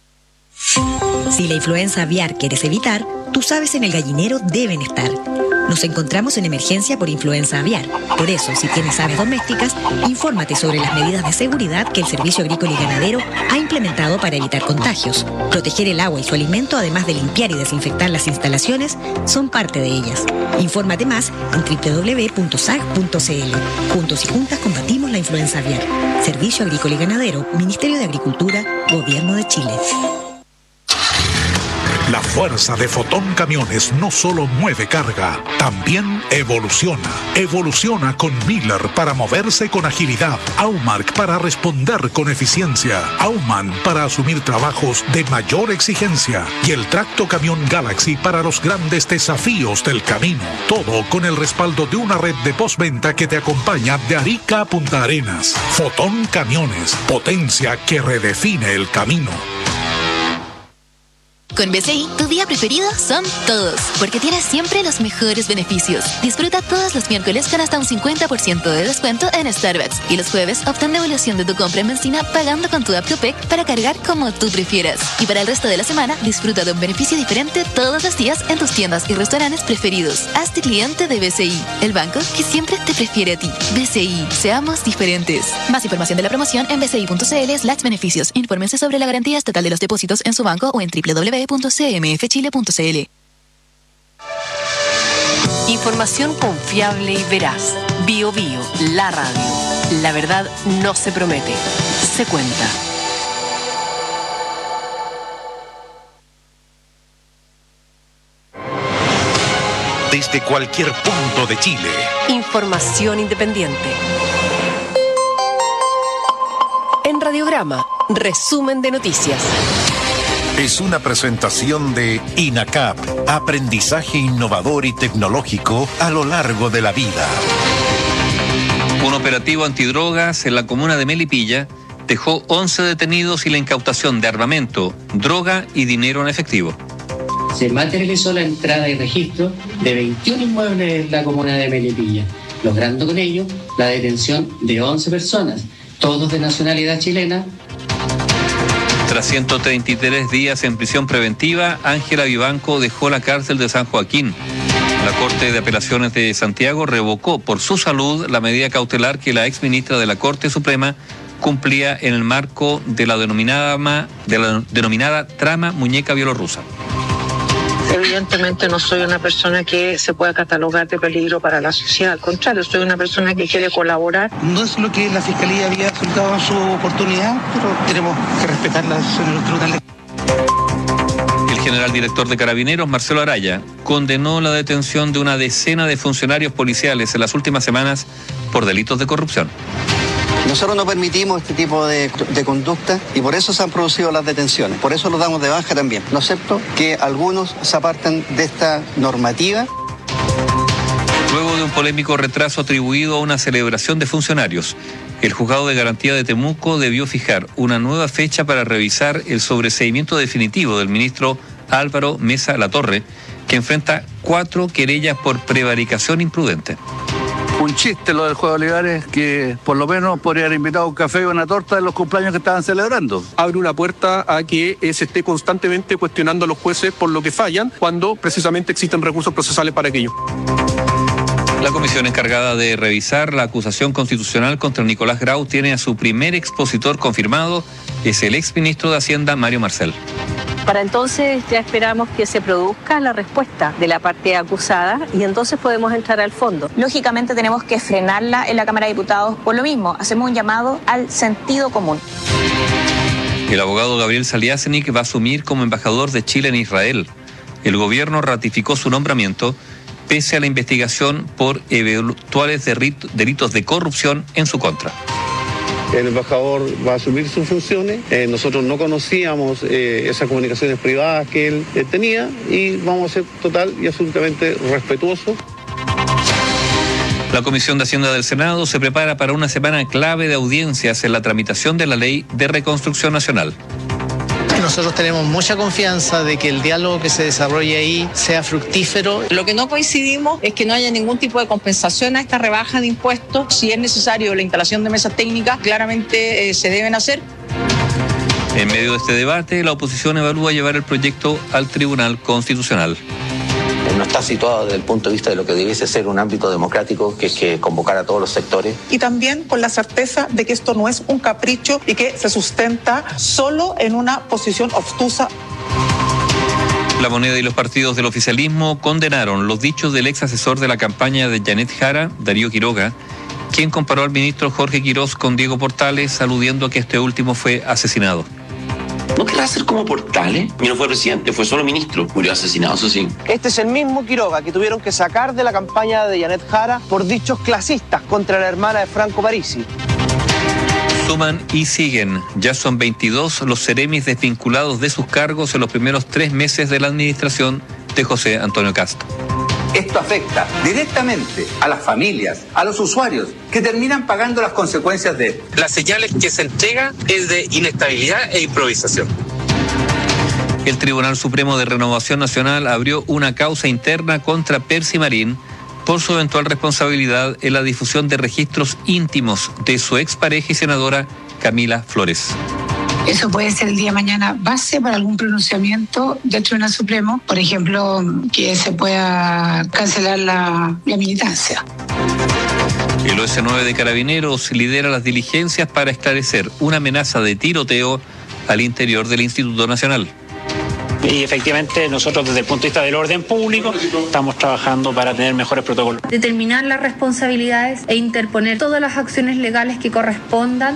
Si la influenza aviar quieres evitar, tus aves en el gallinero deben estar. Nos encontramos en emergencia por influenza aviar. Por eso, si tienes aves domésticas, infórmate sobre las medidas de seguridad que el Servicio Agrícola y Ganadero ha implementado para evitar contagios. Proteger el agua y su alimento, además de limpiar y desinfectar las instalaciones, son parte de ellas. Infórmate más en doble u doble u doble u punto s a g punto c l. Juntos y juntas combatimos la influenza aviar. Servicio Agrícola y Ganadero, Ministerio de Agricultura, Gobierno de Chile. La fuerza de Fotón Camiones no solo mueve carga, también evoluciona. Evoluciona con Miller para moverse con agilidad, Aumark para responder con eficiencia, Auman para asumir trabajos de mayor exigencia y el tracto camión Galaxy para los grandes desafíos del camino. Todo con el respaldo de una red de postventa que te acompaña de Arica a Punta Arenas. Fotón Camiones, potencia que redefine el camino. Con B C I, tu día preferido son todos, porque tienes siempre los mejores beneficios. Disfruta todos los miércoles con hasta un cincuenta por ciento de descuento en Starbucks y los jueves obtén devolución de tu compra en benzina pagando con tu app Copec para cargar como tú prefieras. Y para el resto de la semana, disfruta de un beneficio diferente todos los días en tus tiendas y restaurantes preferidos. Hazte cliente de B C I, el banco que siempre te prefiere a ti. B C I, seamos diferentes. Más información de la promoción en bci.cl slash beneficios. Infórmense sobre la garantía estatal de los depósitos en su banco o en doble u doble u doble u punto c m f chile punto c l. Información confiable y veraz. Bio Bio, la radio. La verdad no se promete, se cuenta. Desde cualquier punto de Chile. Información independiente. En Radiograma, resumen de noticias. Es una presentación de INACAP, aprendizaje innovador y tecnológico a lo largo de la vida. Un operativo antidrogas en la comuna de Melipilla dejó once detenidos y la incautación de armamento, droga y dinero en efectivo. Se materializó la entrada y registro de veintiún inmuebles en la comuna de Melipilla, logrando con ello la detención de once personas, todos de nacionalidad chilena. Tras ciento treinta y tres días en prisión preventiva, Ángela Vivanco dejó la cárcel de San Joaquín. La Corte de Apelaciones de Santiago revocó por su salud la medida cautelar que la exministra de la Corte Suprema cumplía en el marco de la denominada, de la denominada trama muñeca bielorrusa. Evidentemente no soy una persona que se pueda catalogar de peligro para la sociedad, al contrario, soy una persona que quiere colaborar. No es lo que la Fiscalía había solicitado en su oportunidad, pero tenemos que respetar las decisiones de los tribunales. El general director de Carabineros, Marcelo Araya, condenó la detención de una decena de funcionarios policiales en las últimas semanas por delitos de corrupción. Nosotros no permitimos este tipo de, de conducta y por eso se han producido las detenciones. Por eso los damos de baja también. No acepto que algunos se aparten de esta normativa. Luego de un polémico retraso atribuido a una celebración de funcionarios, el Juzgado de Garantía de Temuco debió fijar una nueva fecha para revisar el sobreseimiento definitivo del ministro Álvaro Mesa Latorre, que enfrenta cuatro querellas por prevaricación imprudente. Un chiste lo del juego de Olivares, que por lo menos podría haber invitado un café y una torta en los cumpleaños que estaban celebrando. Abre una puerta a que se esté constantemente cuestionando a los jueces por lo que fallan, cuando precisamente existen recursos procesales para aquello. La comisión encargada de revisar la acusación constitucional contra Nicolás Grau tiene a su primer expositor confirmado, es el exministro de Hacienda, Mario Marcel. Para entonces ya esperamos que se produzca la respuesta de la parte acusada y entonces podemos entrar al fondo. Lógicamente tenemos que frenarla en la Cámara de Diputados por lo mismo. Hacemos un llamado al sentido común. El abogado Gabriel Saliasnik va a asumir como embajador de Chile en Israel. El gobierno ratificó su nombramiento pese a la investigación por eventuales delitos de corrupción en su contra. El embajador va a asumir sus funciones. Eh, nosotros no conocíamos eh, esas comunicaciones privadas que él eh, tenía y vamos a ser total y absolutamente respetuosos. La Comisión de Hacienda del Senado se prepara para una semana clave de audiencias en la tramitación de la Ley de Reconstrucción Nacional. Nosotros tenemos mucha confianza de que el diálogo que se desarrolle ahí sea fructífero. Lo que no coincidimos es que no haya ningún tipo de compensación a esta rebaja de impuestos. Si es necesario la instalación de mesas técnicas, claramente eh, se deben hacer. En medio de este debate, la oposición evalúa llevar el proyecto al Tribunal Constitucional. No está situado desde el punto de vista de lo que debiese ser un ámbito democrático, que es que convocar a todos los sectores. Y también con la certeza de que esto no es un capricho y que se sustenta solo en una posición obtusa. La Moneda y los partidos del oficialismo condenaron los dichos del ex asesor de la campaña de Janet Jara, Darío Quiroga, quien comparó al ministro Jorge Quirós con Diego Portales, aludiendo a que este último fue asesinado. ¿No querrá ser como Portales? Y no fue presidente, fue solo ministro. Murió asesinado, eso sí. Este es el mismo Quiroga que tuvieron que sacar de la campaña de Janet Jara por dichos clasistas contra la hermana de Franco Parisi. Suman y siguen. Ya son veintidós los seremis desvinculados de sus cargos en los primeros tres meses de la administración de José Antonio Kast. Esto afecta directamente a las familias, a los usuarios, que terminan pagando las consecuencias de esto. Las señales que se entrega es de inestabilidad e improvisación. El Tribunal Supremo de Renovación Nacional abrió una causa interna contra Percy Marín por su eventual responsabilidad en la difusión de registros íntimos de su expareja y senadora Camila Flores. Eso puede ser el día de mañana base para algún pronunciamiento del Tribunal Supremo, por ejemplo, que se pueda cancelar la, la militancia. El O S nueve de Carabineros lidera las diligencias para esclarecer una amenaza de tiroteo al interior del Instituto Nacional. Y efectivamente nosotros desde el punto de vista del orden público estamos trabajando para tener mejores protocolos. Determinar las responsabilidades e interponer todas las acciones legales que correspondan.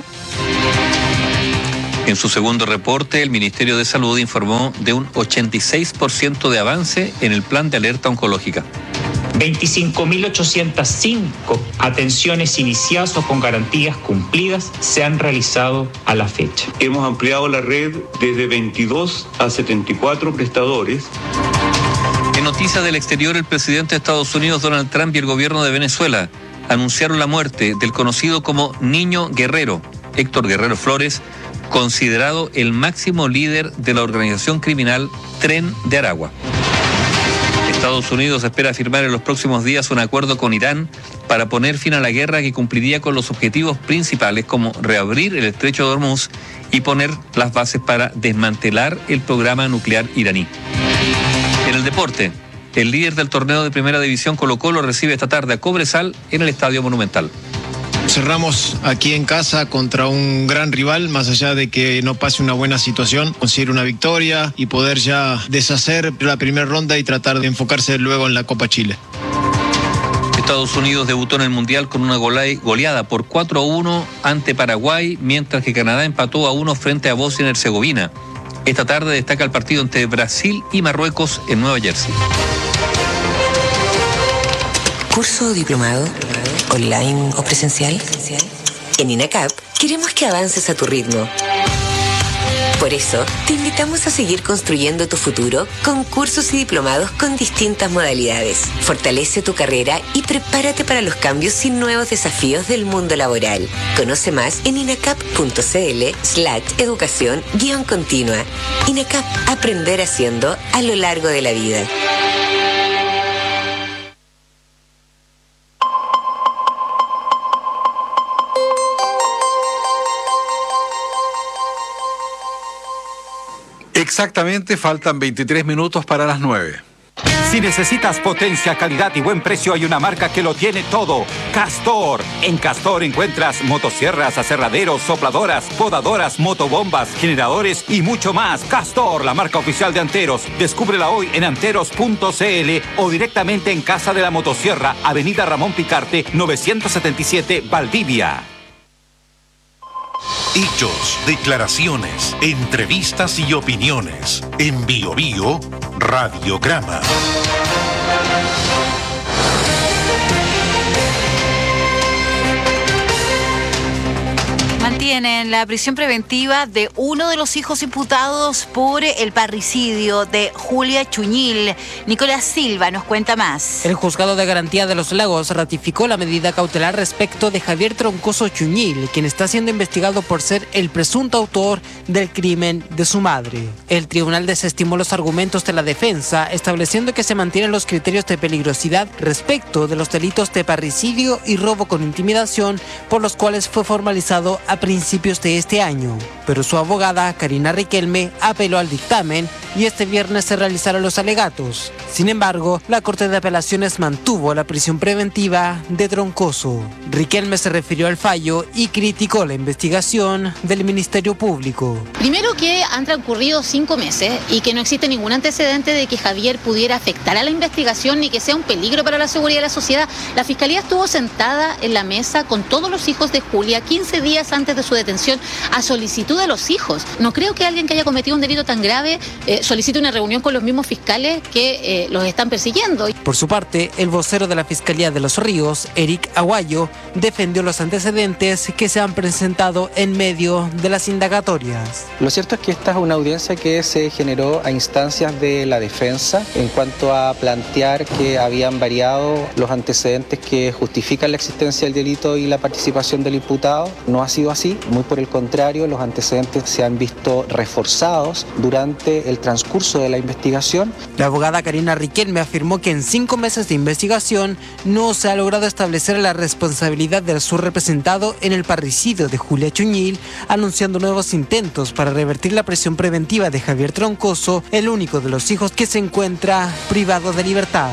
En su segundo reporte, el Ministerio de Salud informó de un ochenta y seis por ciento de avance en el plan de alerta oncológica. veinticinco mil ochocientas cinco atenciones iniciadas o con garantías cumplidas se han realizado a la fecha. Hemos ampliado la red desde veintidós a setenta y cuatro prestadores. En noticias del exterior, el presidente de Estados Unidos, Donald Trump, y el gobierno de Venezuela anunciaron la muerte del conocido como Niño Guerrero, Héctor Guerrero Flores, considerado el máximo líder de la organización criminal Tren de Aragua. Estados Unidos espera firmar en los próximos días un acuerdo con Irán para poner fin a la guerra que cumpliría con los objetivos principales como reabrir el estrecho de Hormuz y poner las bases para desmantelar el programa nuclear iraní. En el deporte, el líder del torneo de Primera División Colo-Colo recibe esta tarde a Cobresal en el Estadio Monumental. Cerramos aquí en casa contra un gran rival, más allá de que no pase una buena situación, conseguir una victoria y poder ya deshacer la primera ronda y tratar de enfocarse luego en la Copa Chile. Estados Unidos debutó en el Mundial con una goleada por cuatro a uno ante Paraguay, mientras que Canadá empató a uno frente a Bosnia y Herzegovina. Esta tarde destaca el partido entre Brasil y Marruecos en Nueva Jersey. ¿Curso o diplomado? ¿Online o presencial? En INACAP queremos que avances a tu ritmo. Por eso, te invitamos a seguir construyendo tu futuro con cursos y diplomados con distintas modalidades. Fortalece tu carrera y prepárate para los cambios y nuevos desafíos del mundo laboral. Conoce más en inacap.cl slash educación guión continua. INACAP, aprender haciendo a lo largo de la vida. Exactamente, faltan veintitrés minutos para las nueve. Si necesitas potencia, calidad y buen precio, hay una marca que lo tiene todo. Castor. En Castor encuentras motosierras, aserraderos, sopladoras, podadoras, motobombas, generadores y mucho más. Castor, la marca oficial de Anteros. Descúbrela hoy en anteros punto cl o directamente en Casa de la Motosierra, Avenida Ramón Picarte, novecientos setenta y siete, Valdivia. Hechos, declaraciones, entrevistas y opiniones. En Bio Bio, Radiograma. Mantienen la prisión preventiva de uno de los hijos imputados por el parricidio de Julia Chuñil. Nicolás Silva nos cuenta más. El Juzgado de Garantía de los Lagos ratificó la medida cautelar respecto de Javier Troncoso Chuñil, quien está siendo investigado por ser el presunto autor del crimen de su madre. El tribunal desestimó los argumentos de la defensa, estableciendo que se mantienen los criterios de peligrosidad respecto de los delitos de parricidio y robo con intimidación, por los cuales fue formalizado a principios de este año. Pero su abogada, Karina Riquelme, apeló al dictamen, y este viernes se realizaron los alegatos. Sin embargo, la Corte de Apelaciones mantuvo la prisión preventiva de Troncoso. Riquelme se refirió al fallo y criticó la investigación del Ministerio Público. Primero que han transcurrido cinco meses y que no existe ningún antecedente de que Javier pudiera afectar a la investigación ni que sea un peligro para la seguridad de la sociedad. La Fiscalía estuvo sentada en la mesa con todos los hijos de Julia quince días antes de su detención a solicitud de los hijos. No creo que alguien que haya cometido un delito tan grave eh, solicite una reunión con los mismos fiscales que eh, los están persiguiendo. Por su parte, el vocero de la Fiscalía de Los Ríos, Eric Aguayo, defendió los antecedentes que se han presentado en medio de las indagatorias. Lo cierto es que esta es una audiencia que se generó a instancias de la defensa en cuanto a plantear que habían variado los antecedentes que justifican la existencia del delito y la participación del imputado. No ha sido así, muy por el contrario, los antecedentes se han visto reforzados durante el transcurso de la investigación. La abogada Karina Riquelme afirmó que en cinco meses de investigación no se ha logrado establecer la responsabilidad del subrepresentado en el parricidio de Julia Chuñil, anunciando nuevos intentos para revertir la prisión preventiva de Javier Troncoso, el único de los hijos que se encuentra privado de libertad.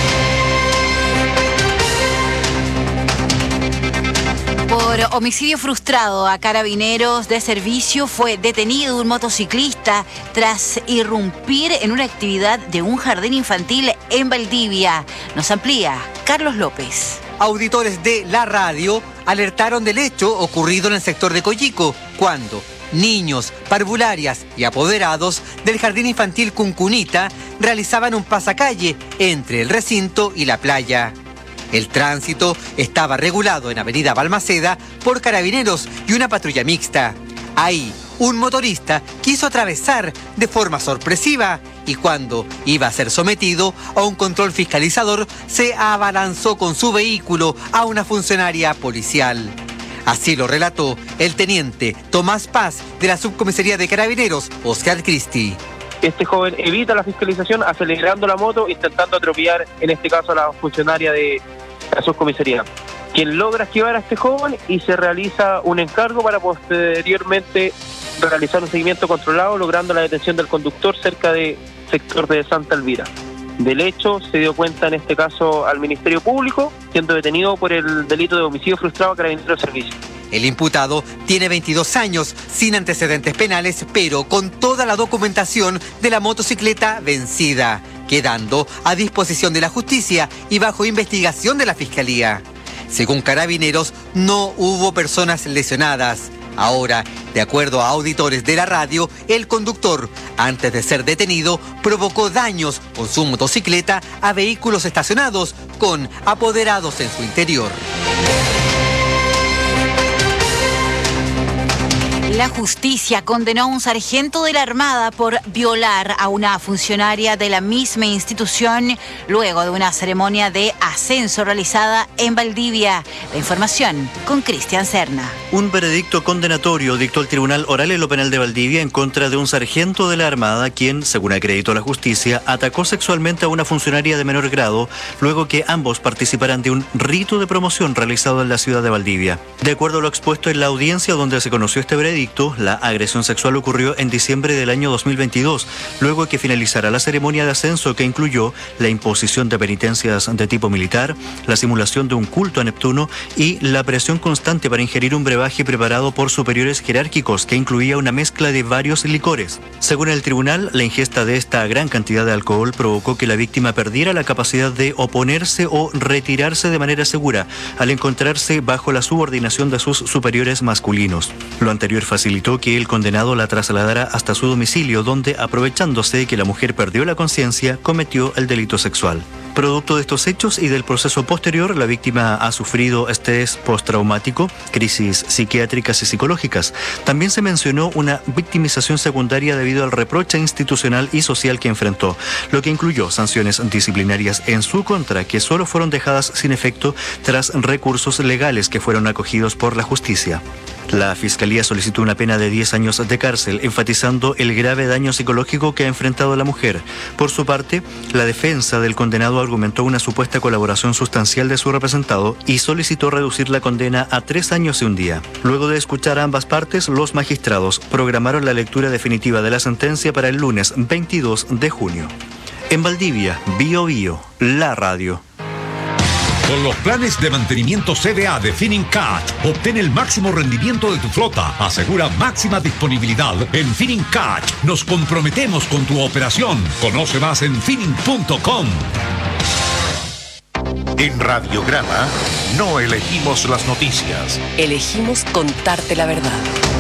Por homicidio frustrado a carabineros de servicio fue detenido un motociclista tras irrumpir en una actividad de un jardín infantil en Valdivia. Nos amplía Carlos López. Auditores de la radio alertaron del hecho ocurrido en el sector de Coyico, cuando niños, parvularias y apoderados del jardín infantil Cuncunita realizaban un pasacalle entre el recinto y la playa. El tránsito estaba regulado en Avenida Balmaceda por carabineros y una patrulla mixta. Ahí, un motorista quiso atravesar de forma sorpresiva y cuando iba a ser sometido a un control fiscalizador, se abalanzó con su vehículo a una funcionaria policial. Así lo relató el teniente Tomás Paz de la Subcomisaría de Carabineros, Oscar Cristi. Este joven evita la fiscalización acelerando la moto, intentando atropellar, en este caso, a la funcionaria de la subcomisaría, quien logra esquivar a este joven y se realiza un encargo para posteriormente realizar un seguimiento controlado, logrando la detención del conductor cerca del sector de Santa Elvira. Del hecho se dio cuenta, en este caso, al Ministerio Público, siendo detenido por el delito de homicidio frustrado a carabineros de servicio. El imputado tiene veintidós años, sin antecedentes penales, pero con toda la documentación de la motocicleta vencida, quedando a disposición de la justicia y bajo investigación de la Fiscalía. Según Carabineros, no hubo personas lesionadas. Ahora, de acuerdo a auditores de la radio, el conductor, antes de ser detenido, provocó daños con su motocicleta a vehículos estacionados con apoderados en su interior. La justicia condenó a un sargento de la Armada por violar a una funcionaria de la misma institución luego de una ceremonia de ascenso realizada en Valdivia. La información con Cristian Serna. Un veredicto condenatorio dictó el Tribunal Oral en lo Penal de Valdivia en contra de un sargento de la Armada quien, según acreditó la justicia, atacó sexualmente a una funcionaria de menor grado luego que ambos participaran de un rito de promoción realizado en la ciudad de Valdivia. De acuerdo a lo expuesto en la audiencia donde se conoció este veredicto, la agresión sexual ocurrió en diciembre del año dos mil veintidós, luego de que finalizara la ceremonia de ascenso que incluyó la imposición de penitencias de tipo militar, la simulación de un culto a Neptuno y la presión constante para ingerir un brebaje preparado por superiores jerárquicos que incluía una mezcla de varios licores. Según el tribunal, la ingesta de esta gran cantidad de alcohol provocó que la víctima perdiera la capacidad de oponerse o retirarse de manera segura al encontrarse bajo la subordinación de sus superiores masculinos. Lo anterior facilitó que el condenado la trasladara hasta su domicilio, donde, aprovechándose de que la mujer perdió la conciencia, cometió el delito sexual. Producto de estos hechos y del proceso posterior, la víctima ha sufrido estrés postraumático, crisis psiquiátricas y psicológicas. También se mencionó una victimización secundaria debido al reproche institucional y social que enfrentó, lo que incluyó sanciones disciplinarias en su contra que solo fueron dejadas sin efecto tras recursos legales que fueron acogidos por la justicia. La Fiscalía solicitó una pena de diez años de cárcel, enfatizando el grave daño psicológico que ha enfrentado la mujer. Por su parte, la defensa del condenado argumentó una supuesta colaboración sustancial de su representado y solicitó reducir la condena a tres años y un día. Luego de escuchar a ambas partes, los magistrados programaron la lectura definitiva de la sentencia para el lunes veintidós de junio. En Valdivia, Bio Bio, la radio. Con los planes de mantenimiento C V A de Finincat, obtén el máximo rendimiento de tu flota. Asegura máxima disponibilidad. En Finincat nos comprometemos con tu operación. Conoce más en finning punto com. En Radiograma no elegimos las noticias. Elegimos contarte la verdad.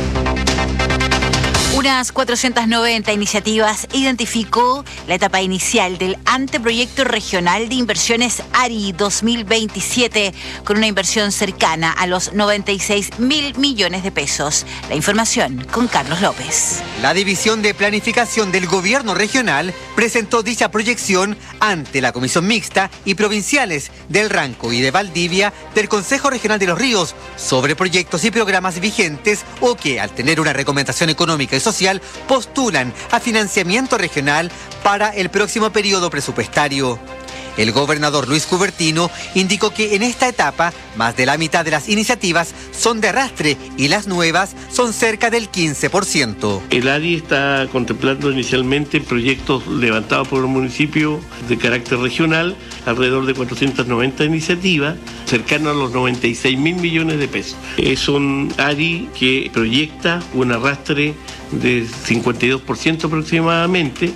Unas cuatrocientas noventa iniciativas identificó la etapa inicial del anteproyecto regional de inversiones ARI dos mil veintisiete, con una inversión cercana a los noventa y seis mil millones de pesos. La información con Carlos López. La División de Planificación del Gobierno Regional presentó dicha proyección ante la Comisión Mixta y Provinciales del Ranco y de Valdivia del Consejo Regional de los Ríos sobre proyectos y programas vigentes o que, al tener una recomendación económica y social, postulan a financiamiento regional para el próximo periodo presupuestario. El gobernador Luis Cubertino indicó que en esta etapa más de la mitad de las iniciativas son de arrastre y las nuevas son cerca del quince por ciento. El ARI está contemplando inicialmente proyectos levantados por el municipio de carácter regional, alrededor de cuatrocientas noventa iniciativas, cercano a los noventa y seis mil millones de pesos. Es un ARI que proyecta un arrastre de cincuenta y dos por ciento aproximadamente,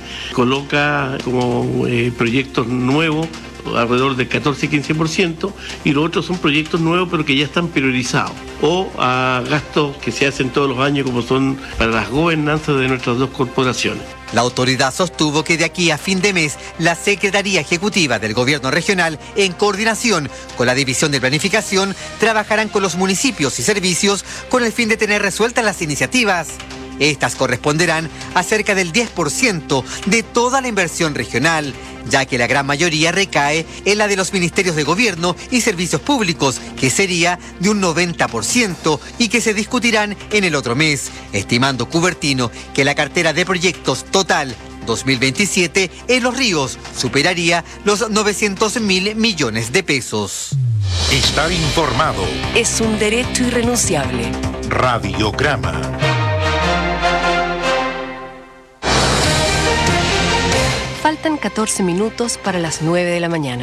coloca como eh, proyectos nuevos alrededor del catorce a quince por ciento y los otros son proyectos nuevos pero que ya están priorizados o a gastos que se hacen todos los años como son para las gobernanzas de nuestras dos corporaciones. La autoridad sostuvo que de aquí a fin de mes la Secretaría Ejecutiva del Gobierno Regional, en coordinación con la División de Planificación, trabajarán con los municipios y servicios con el fin de tener resueltas las iniciativas. Estas corresponderán a cerca del diez por ciento de toda la inversión regional, ya que la gran mayoría recae en la de los ministerios de gobierno y servicios públicos, que sería de un noventa por ciento y que se discutirán en el otro mes, estimando Cubertino que la cartera de proyectos total dos mil veintisiete en Los Ríos superaría los novecientos mil millones de pesos. Estar informado es un derecho irrenunciable. Radiograma. Faltan catorce minutos para las nueve de la mañana.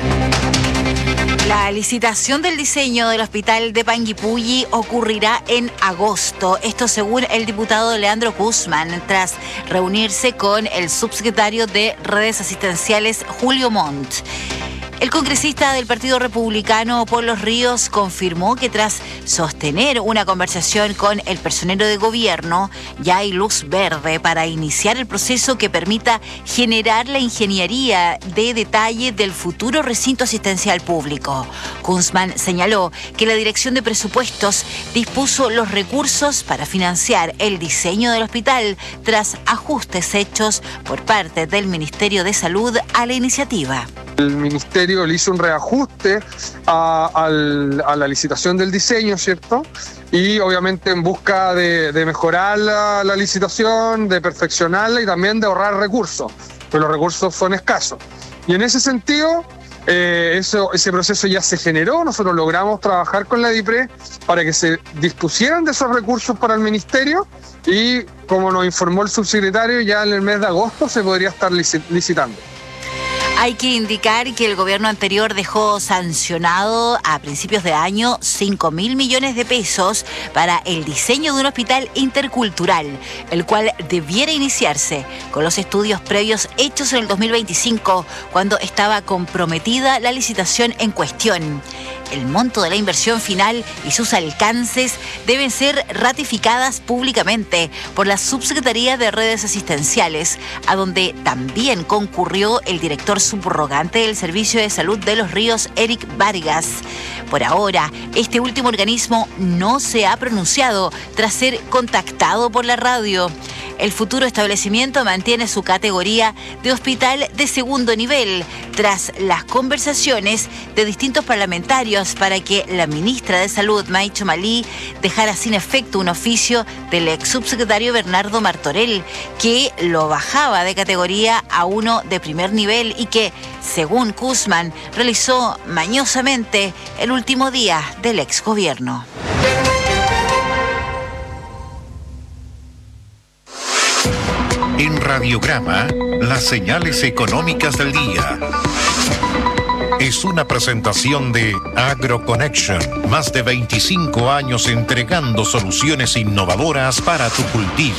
La licitación del diseño del hospital de Panguipulli ocurrirá en agosto. Esto según el diputado Leandro Guzmán, tras reunirse con el subsecretario de Redes Asistenciales, Julio Montt. El congresista del Partido Republicano por Los Ríos confirmó que tras sostener una conversación con el personero de gobierno, ya hay luz verde para iniciar el proceso que permita generar la ingeniería de detalle del futuro recinto asistencial público. Guzmán señaló que la Dirección de Presupuestos dispuso los recursos para financiar el diseño del hospital tras ajustes hechos por parte del Ministerio de Salud a la iniciativa. El Ministerio le hizo un reajuste a, al, a la licitación del diseño, ¿cierto? Y obviamente en busca de, de mejorar la, la licitación, de perfeccionarla y también de ahorrar recursos, pero los recursos son escasos. Y en ese sentido, eh, eso, ese proceso ya se generó, nosotros logramos trabajar con la DIPRE para que se dispusieran de esos recursos para el Ministerio y, como nos informó el subsecretario, ya en el mes de agosto se podría estar licitando. Hay que indicar que el gobierno anterior dejó sancionado a principios de año cinco mil millones de pesos para el diseño de un hospital intercultural, el cual debiera iniciarse con los estudios previos hechos en el dos mil veinticinco, cuando estaba comprometida la licitación en cuestión. El monto de la inversión final y sus alcances deben ser ratificadas públicamente por la Subsecretaría de Redes Asistenciales, a donde también concurrió el director subrogante del Servicio de Salud de Los Ríos, Eric Vargas. Por ahora, este último organismo no se ha pronunciado tras ser contactado por la radio. el futuro establecimiento mantiene su categoría de hospital de segundo nivel, tras las conversaciones de distintos parlamentarios para que la ministra de Salud, May Chomalí, dejara sin efecto un oficio del ex subsecretario Bernardo Martorell, que lo bajaba de categoría a uno de primer nivel y que, según Guzmán, realizó mañosamente el último día del ex gobierno. En Radiograma, las señales económicas del día. Es una presentación de AgroConnection, más de veinticinco años entregando soluciones innovadoras para tu cultivo.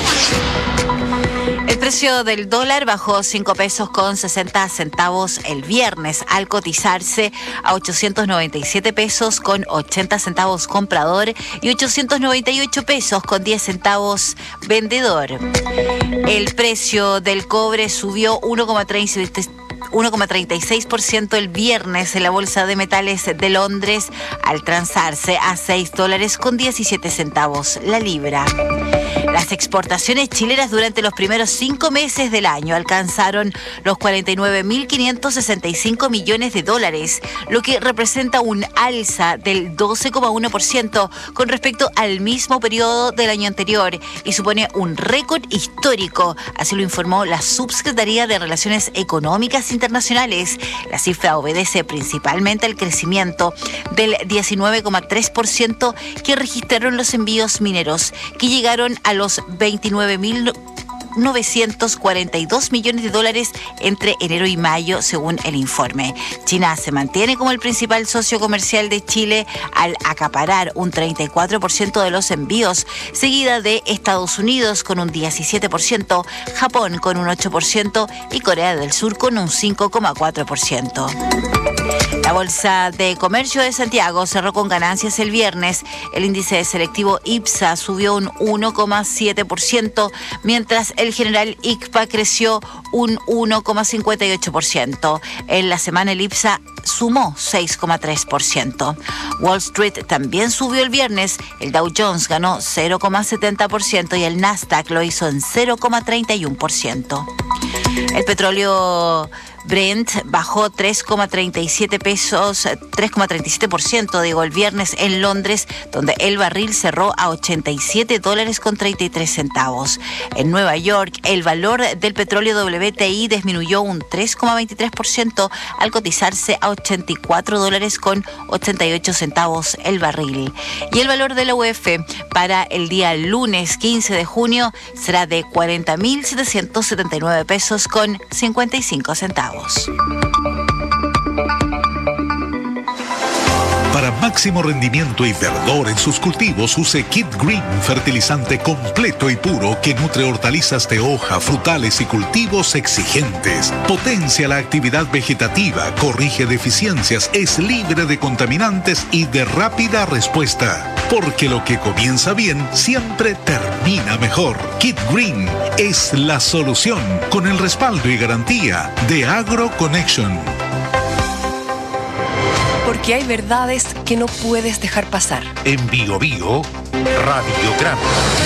El precio del dólar bajó cinco pesos con sesenta centavos el viernes al cotizarse a ochocientos noventa y siete pesos con ochenta centavos comprador y ochocientos noventa y ocho pesos con diez centavos vendedor. El precio del cobre subió uno coma treinta y seis por ciento el viernes en la Bolsa de Metales de Londres al transarse a seis dólares con diecisiete centavos la libra. Las exportaciones chilenas durante los primeros cinco meses del año alcanzaron los cuarenta y nueve mil quinientos sesenta y cinco millones de dólares, lo que representa un alza del doce coma uno por ciento con respecto al mismo periodo del año anterior y supone un récord histórico, así lo informó la Subsecretaría de Relaciones Económicas Internacionales. La cifra obedece principalmente al crecimiento del diecinueve coma tres por ciento que registraron los envíos mineros, que llegaron a los veintinueve mil novecientos cuarenta y dos millones de dólares entre enero y mayo, según el informe. China se mantiene como el principal socio comercial de Chile al acaparar un treinta y cuatro por ciento de los envíos, seguida de Estados Unidos con un diecisiete por ciento, Japón con un ocho por ciento y Corea del Sur con un cinco coma cuatro por ciento. La Bolsa de Comercio de Santiago cerró con ganancias el viernes. El índice selectivo IPSA subió un uno coma siete por ciento, mientras el general I C P A creció un uno coma cincuenta y ocho por ciento. En la semana el IPSA sumó seis coma tres por ciento. Wall Street también subió el viernes. El Dow Jones ganó cero coma setenta por ciento y el Nasdaq lo hizo en cero coma treinta y uno por ciento. El petróleo Brent bajó tres coma treinta y siete pesos, tres coma treinta y siete por ciento, digo, el viernes en Londres, donde el barril cerró a ochenta y siete dólares con treinta y tres centavos. En Nueva York, el valor del petróleo W T I disminuyó un tres coma veintitrés por ciento al cotizarse a ochenta y cuatro dólares con ochenta y ocho centavos el barril. Y el valor de la U E F para el día lunes quince de junio será de cuarenta mil setecientos setenta y nueve pesos con cincuenta y cinco centavos. Para máximo rendimiento y verdor en sus cultivos, use Kid Green, fertilizante completo y puro que nutre hortalizas de hoja, frutales y cultivos exigentes. Potencia la actividad vegetativa, corrige deficiencias, es libre de contaminantes y de rápida respuesta. Porque lo que comienza bien siempre termina mejor. Kid Green es la solución con el respaldo y garantía de AgroConnection. Porque hay verdades que no puedes dejar pasar. En Bio Bio, Radiograma.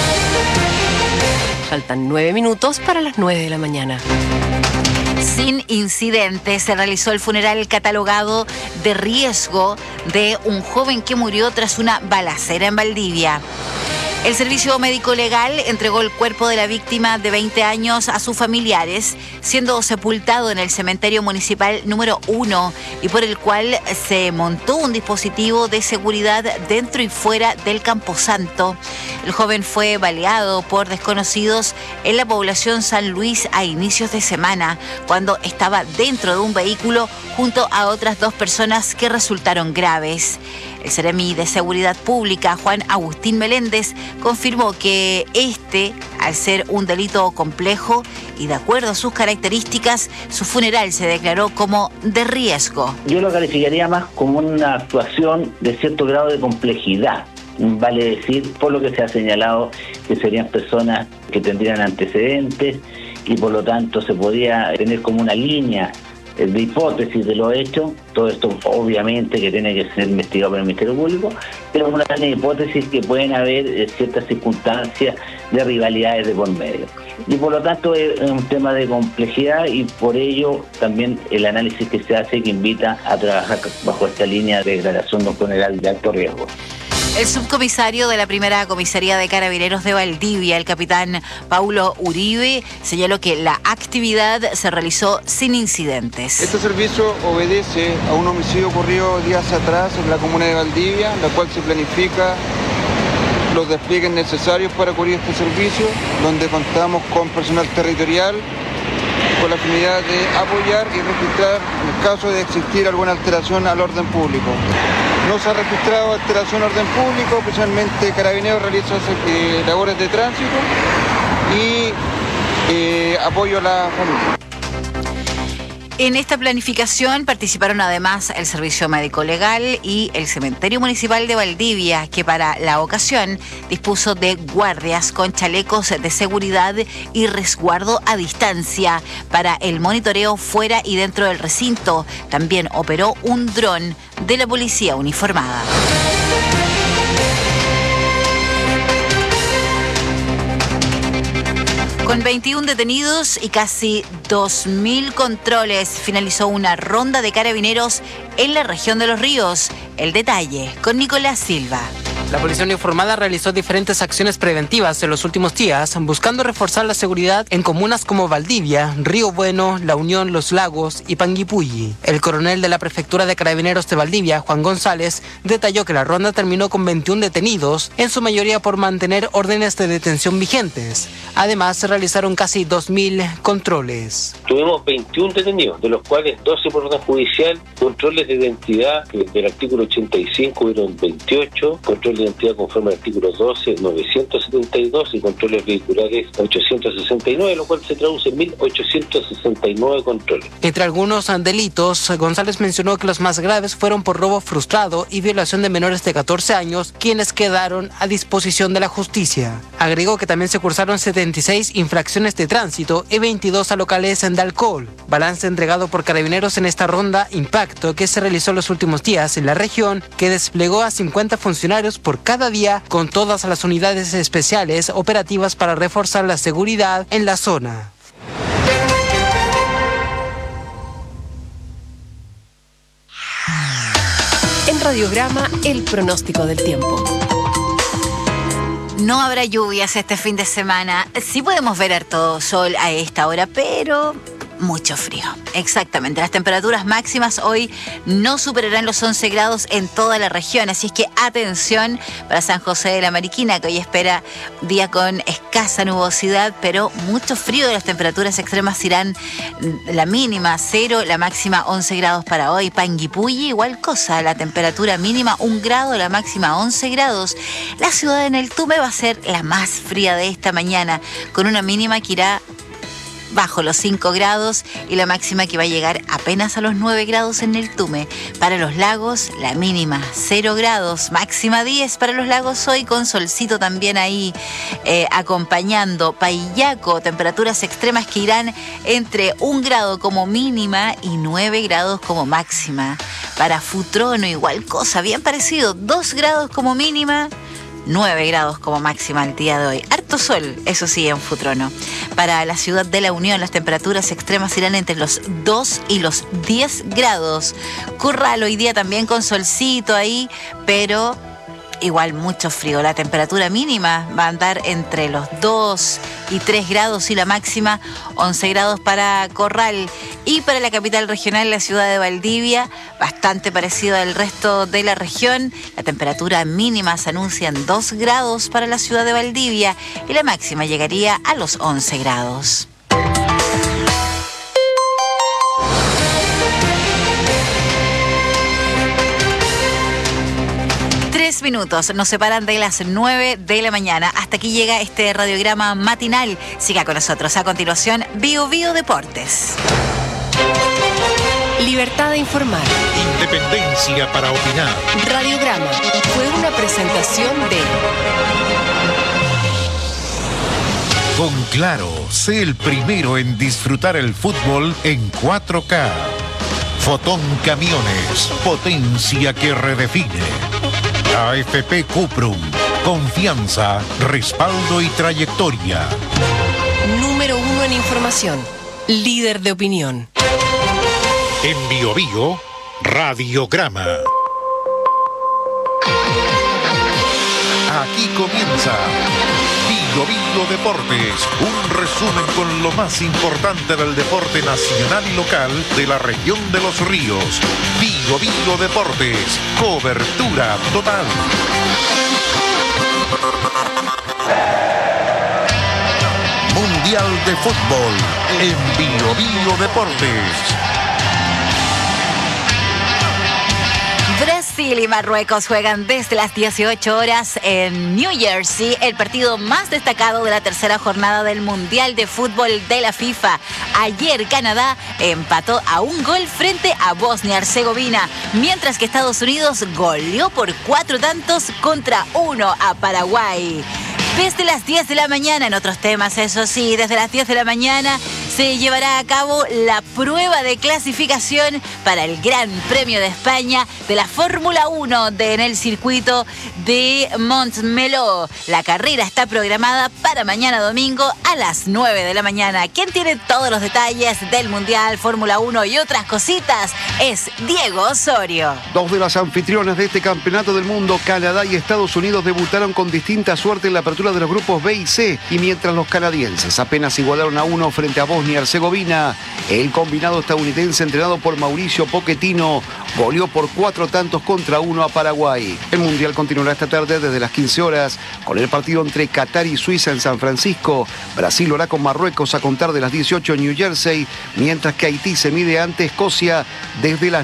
Faltan nueve minutos para las nueve de la mañana. Sin incidentes se realizó el funeral catalogado de riesgo de un joven que murió tras una balacera en Valdivia. El Servicio Médico Legal entregó el cuerpo de la víctima de veinte años a sus familiares, siendo sepultado en el cementerio municipal número uno y por el cual se montó un dispositivo de seguridad dentro y fuera del Camposanto. El joven fue baleado por desconocidos en la población San Luis a inicios de semana, cuando estaba dentro de un vehículo junto a otras dos personas que resultaron graves. El Seremi de Seguridad Pública, Juan Agustín Meléndez, confirmó que este, al ser un delito complejo y de acuerdo a sus características, su funeral se declaró como de riesgo. Yo lo calificaría más como una actuación de cierto grado de complejidad. Vale decir, por lo que se ha señalado, que serían personas que tendrían antecedentes y por lo tanto se podría tener como una línea de hipótesis de los hechos. Todo esto obviamente que tiene que ser investigado por el Ministerio Público, pero es una línea de hipótesis que pueden haber eh, ciertas circunstancias de rivalidades de por medio. Y por lo tanto es un tema de complejidad y por ello también el análisis que se hace que invita a trabajar bajo esta línea de declaración no general de alto riesgo. El subcomisario de la primera comisaría de Carabineros de Valdivia, el capitán Paulo Uribe, señaló que la actividad se realizó sin incidentes. Este servicio obedece a un homicidio ocurrido días atrás en la comuna de Valdivia, la cual se planifica los despliegues necesarios para cubrir este servicio, donde contamos con personal territorial con la finalidad de apoyar y registrar en el caso de existir alguna alteración al orden público. No se ha registrado alteración al orden público, especialmente Carabineros realiza eh, labores de tránsito y eh, apoyo a la familia. En esta planificación participaron además el Servicio Médico Legal y el Cementerio Municipal de Valdivia, que para la ocasión dispuso de guardias con chalecos de seguridad y resguardo a distancia para el monitoreo fuera y dentro del recinto. También operó un dron de la policía uniformada. Con veintiún detenidos y casi dos mil controles, finalizó una ronda de carabineros en la región de Los Ríos. El detalle con Nicolás Silva. La policía uniformada realizó diferentes acciones preventivas en los últimos días, buscando reforzar la seguridad en comunas como Valdivia, Río Bueno, La Unión, Los Lagos y Panguipulli. El coronel de la Prefectura de Carabineros de Valdivia, Juan González, detalló que la ronda terminó con veintiún detenidos, en su mayoría por mantener órdenes de detención vigentes. Además, se realizaron casi dos mil controles. Tuvimos veintiún detenidos, de los cuales doce por orden judicial, controles de identidad, que del artículo ochenta y cinco hubieron veintiocho, controles de identidad conforme al artículo doce, novecientos setenta y dos y controles vehiculares ochocientos sesenta y nueve, lo cual se traduce en mil ochocientos sesenta y nueve controles. Entre algunos delitos, González mencionó que los más graves fueron por robo frustrado y violación de menores de catorce años, quienes quedaron a disposición de la justicia. Agregó que también se cursaron setenta y seis infracciones de tránsito y veintidós a locales de alcohol. Balance entregado por Carabineros en esta ronda impacto que se realizó los últimos días en la región, que desplegó a cincuenta funcionarios por cada día con todas las unidades especiales operativas para reforzar la seguridad en la zona. En Radiograma, el pronóstico del tiempo. No habrá lluvias este fin de semana. Sí podemos ver harto sol a esta hora, pero mucho frío. Exactamente. Las temperaturas máximas hoy no superarán los once grados en toda la región. Así es que atención para San José de la Mariquina, que hoy espera día con escasa nubosidad, pero mucho frío. Las temperaturas extremas irán la mínima cero, la máxima once grados para hoy. Panguipulli, igual cosa. La temperatura mínima un grado, la máxima once grados. La ciudad de Neltume va a ser la más fría de esta mañana, con una mínima que irá bajo los cinco grados y la máxima que va a llegar apenas a los nueve grados en Neltume. Para los lagos, la mínima cero grados, máxima diez para los lagos hoy, con solcito también ahí eh, acompañando. Paillaco, temperaturas extremas que irán entre un grado como mínima y nueve grados como máxima. Para Futrono, igual cosa, bien parecido, dos grados como mínima, nueve grados como máxima el día de hoy. Harto sol, eso sí, en Futrono. Para la ciudad de La Unión, las temperaturas extremas irán entre los dos y los diez grados. Curral hoy día también con solcito ahí, pero igual mucho frío. La temperatura mínima va a andar entre los dos y tres grados y la máxima once grados para Corral. Y para la capital regional, la ciudad de Valdivia, bastante parecido al resto de la región. La temperatura mínima se anuncia en dos grados para la ciudad de Valdivia y la máxima llegaría a los once grados. Tres minutos nos separan de las nueve de la mañana. Hasta aquí llega este radiograma matinal. Siga con nosotros. A continuación, Bio Bio Deportes. Libertad de informar. Independencia para opinar. Radiograma fue una presentación de... Con Claro, sé el primero en disfrutar el fútbol en cuatro K. Fotón Camiones, potencia que redefine. A F P Cuprum, confianza, respaldo y trayectoria. Número uno en información, líder de opinión. En Bio Bio, Radiograma. Aquí comienza Bio Bio Deportes, un resumen con lo más importante del deporte nacional y local de la región de Los Ríos. Bio Bio Deportes, cobertura total. Mundial de Fútbol en Bio Bio Deportes. Brasil y Marruecos juegan desde las dieciocho horas en New Jersey el partido más destacado de la tercera jornada del Mundial de Fútbol de la FIFA. Ayer Canadá empató a un gol frente a Bosnia-Herzegovina, mientras que Estados Unidos goleó por cuatro tantos contra uno a Paraguay. Desde las diez de la mañana, en otros temas, eso sí, desde las diez de la mañana se llevará a cabo la prueba de clasificación para el Gran Premio de España de la Fórmula uno de, en el circuito de Montmeló. La carrera está programada para mañana domingo a las nueve de la mañana. Quien tiene todos los detalles del Mundial, Fórmula uno y otras cositas es Diego Osorio. Dos de las anfitrionas de este campeonato del mundo, Canadá y Estados Unidos, debutaron con distinta suerte en la apertura de los grupos B y C, y mientras los canadienses apenas igualaron a uno frente a Bosnia-Herzegovina, el combinado estadounidense entrenado por Mauricio Pochettino goleó por cuatro tantos contra uno a Paraguay. El Mundial continuará esta tarde desde las quince horas con el partido entre Qatar y Suiza en San Francisco. Brasil lo hará con Marruecos a contar de las dieciocho en New Jersey, mientras que Haití se mide ante Escocia desde las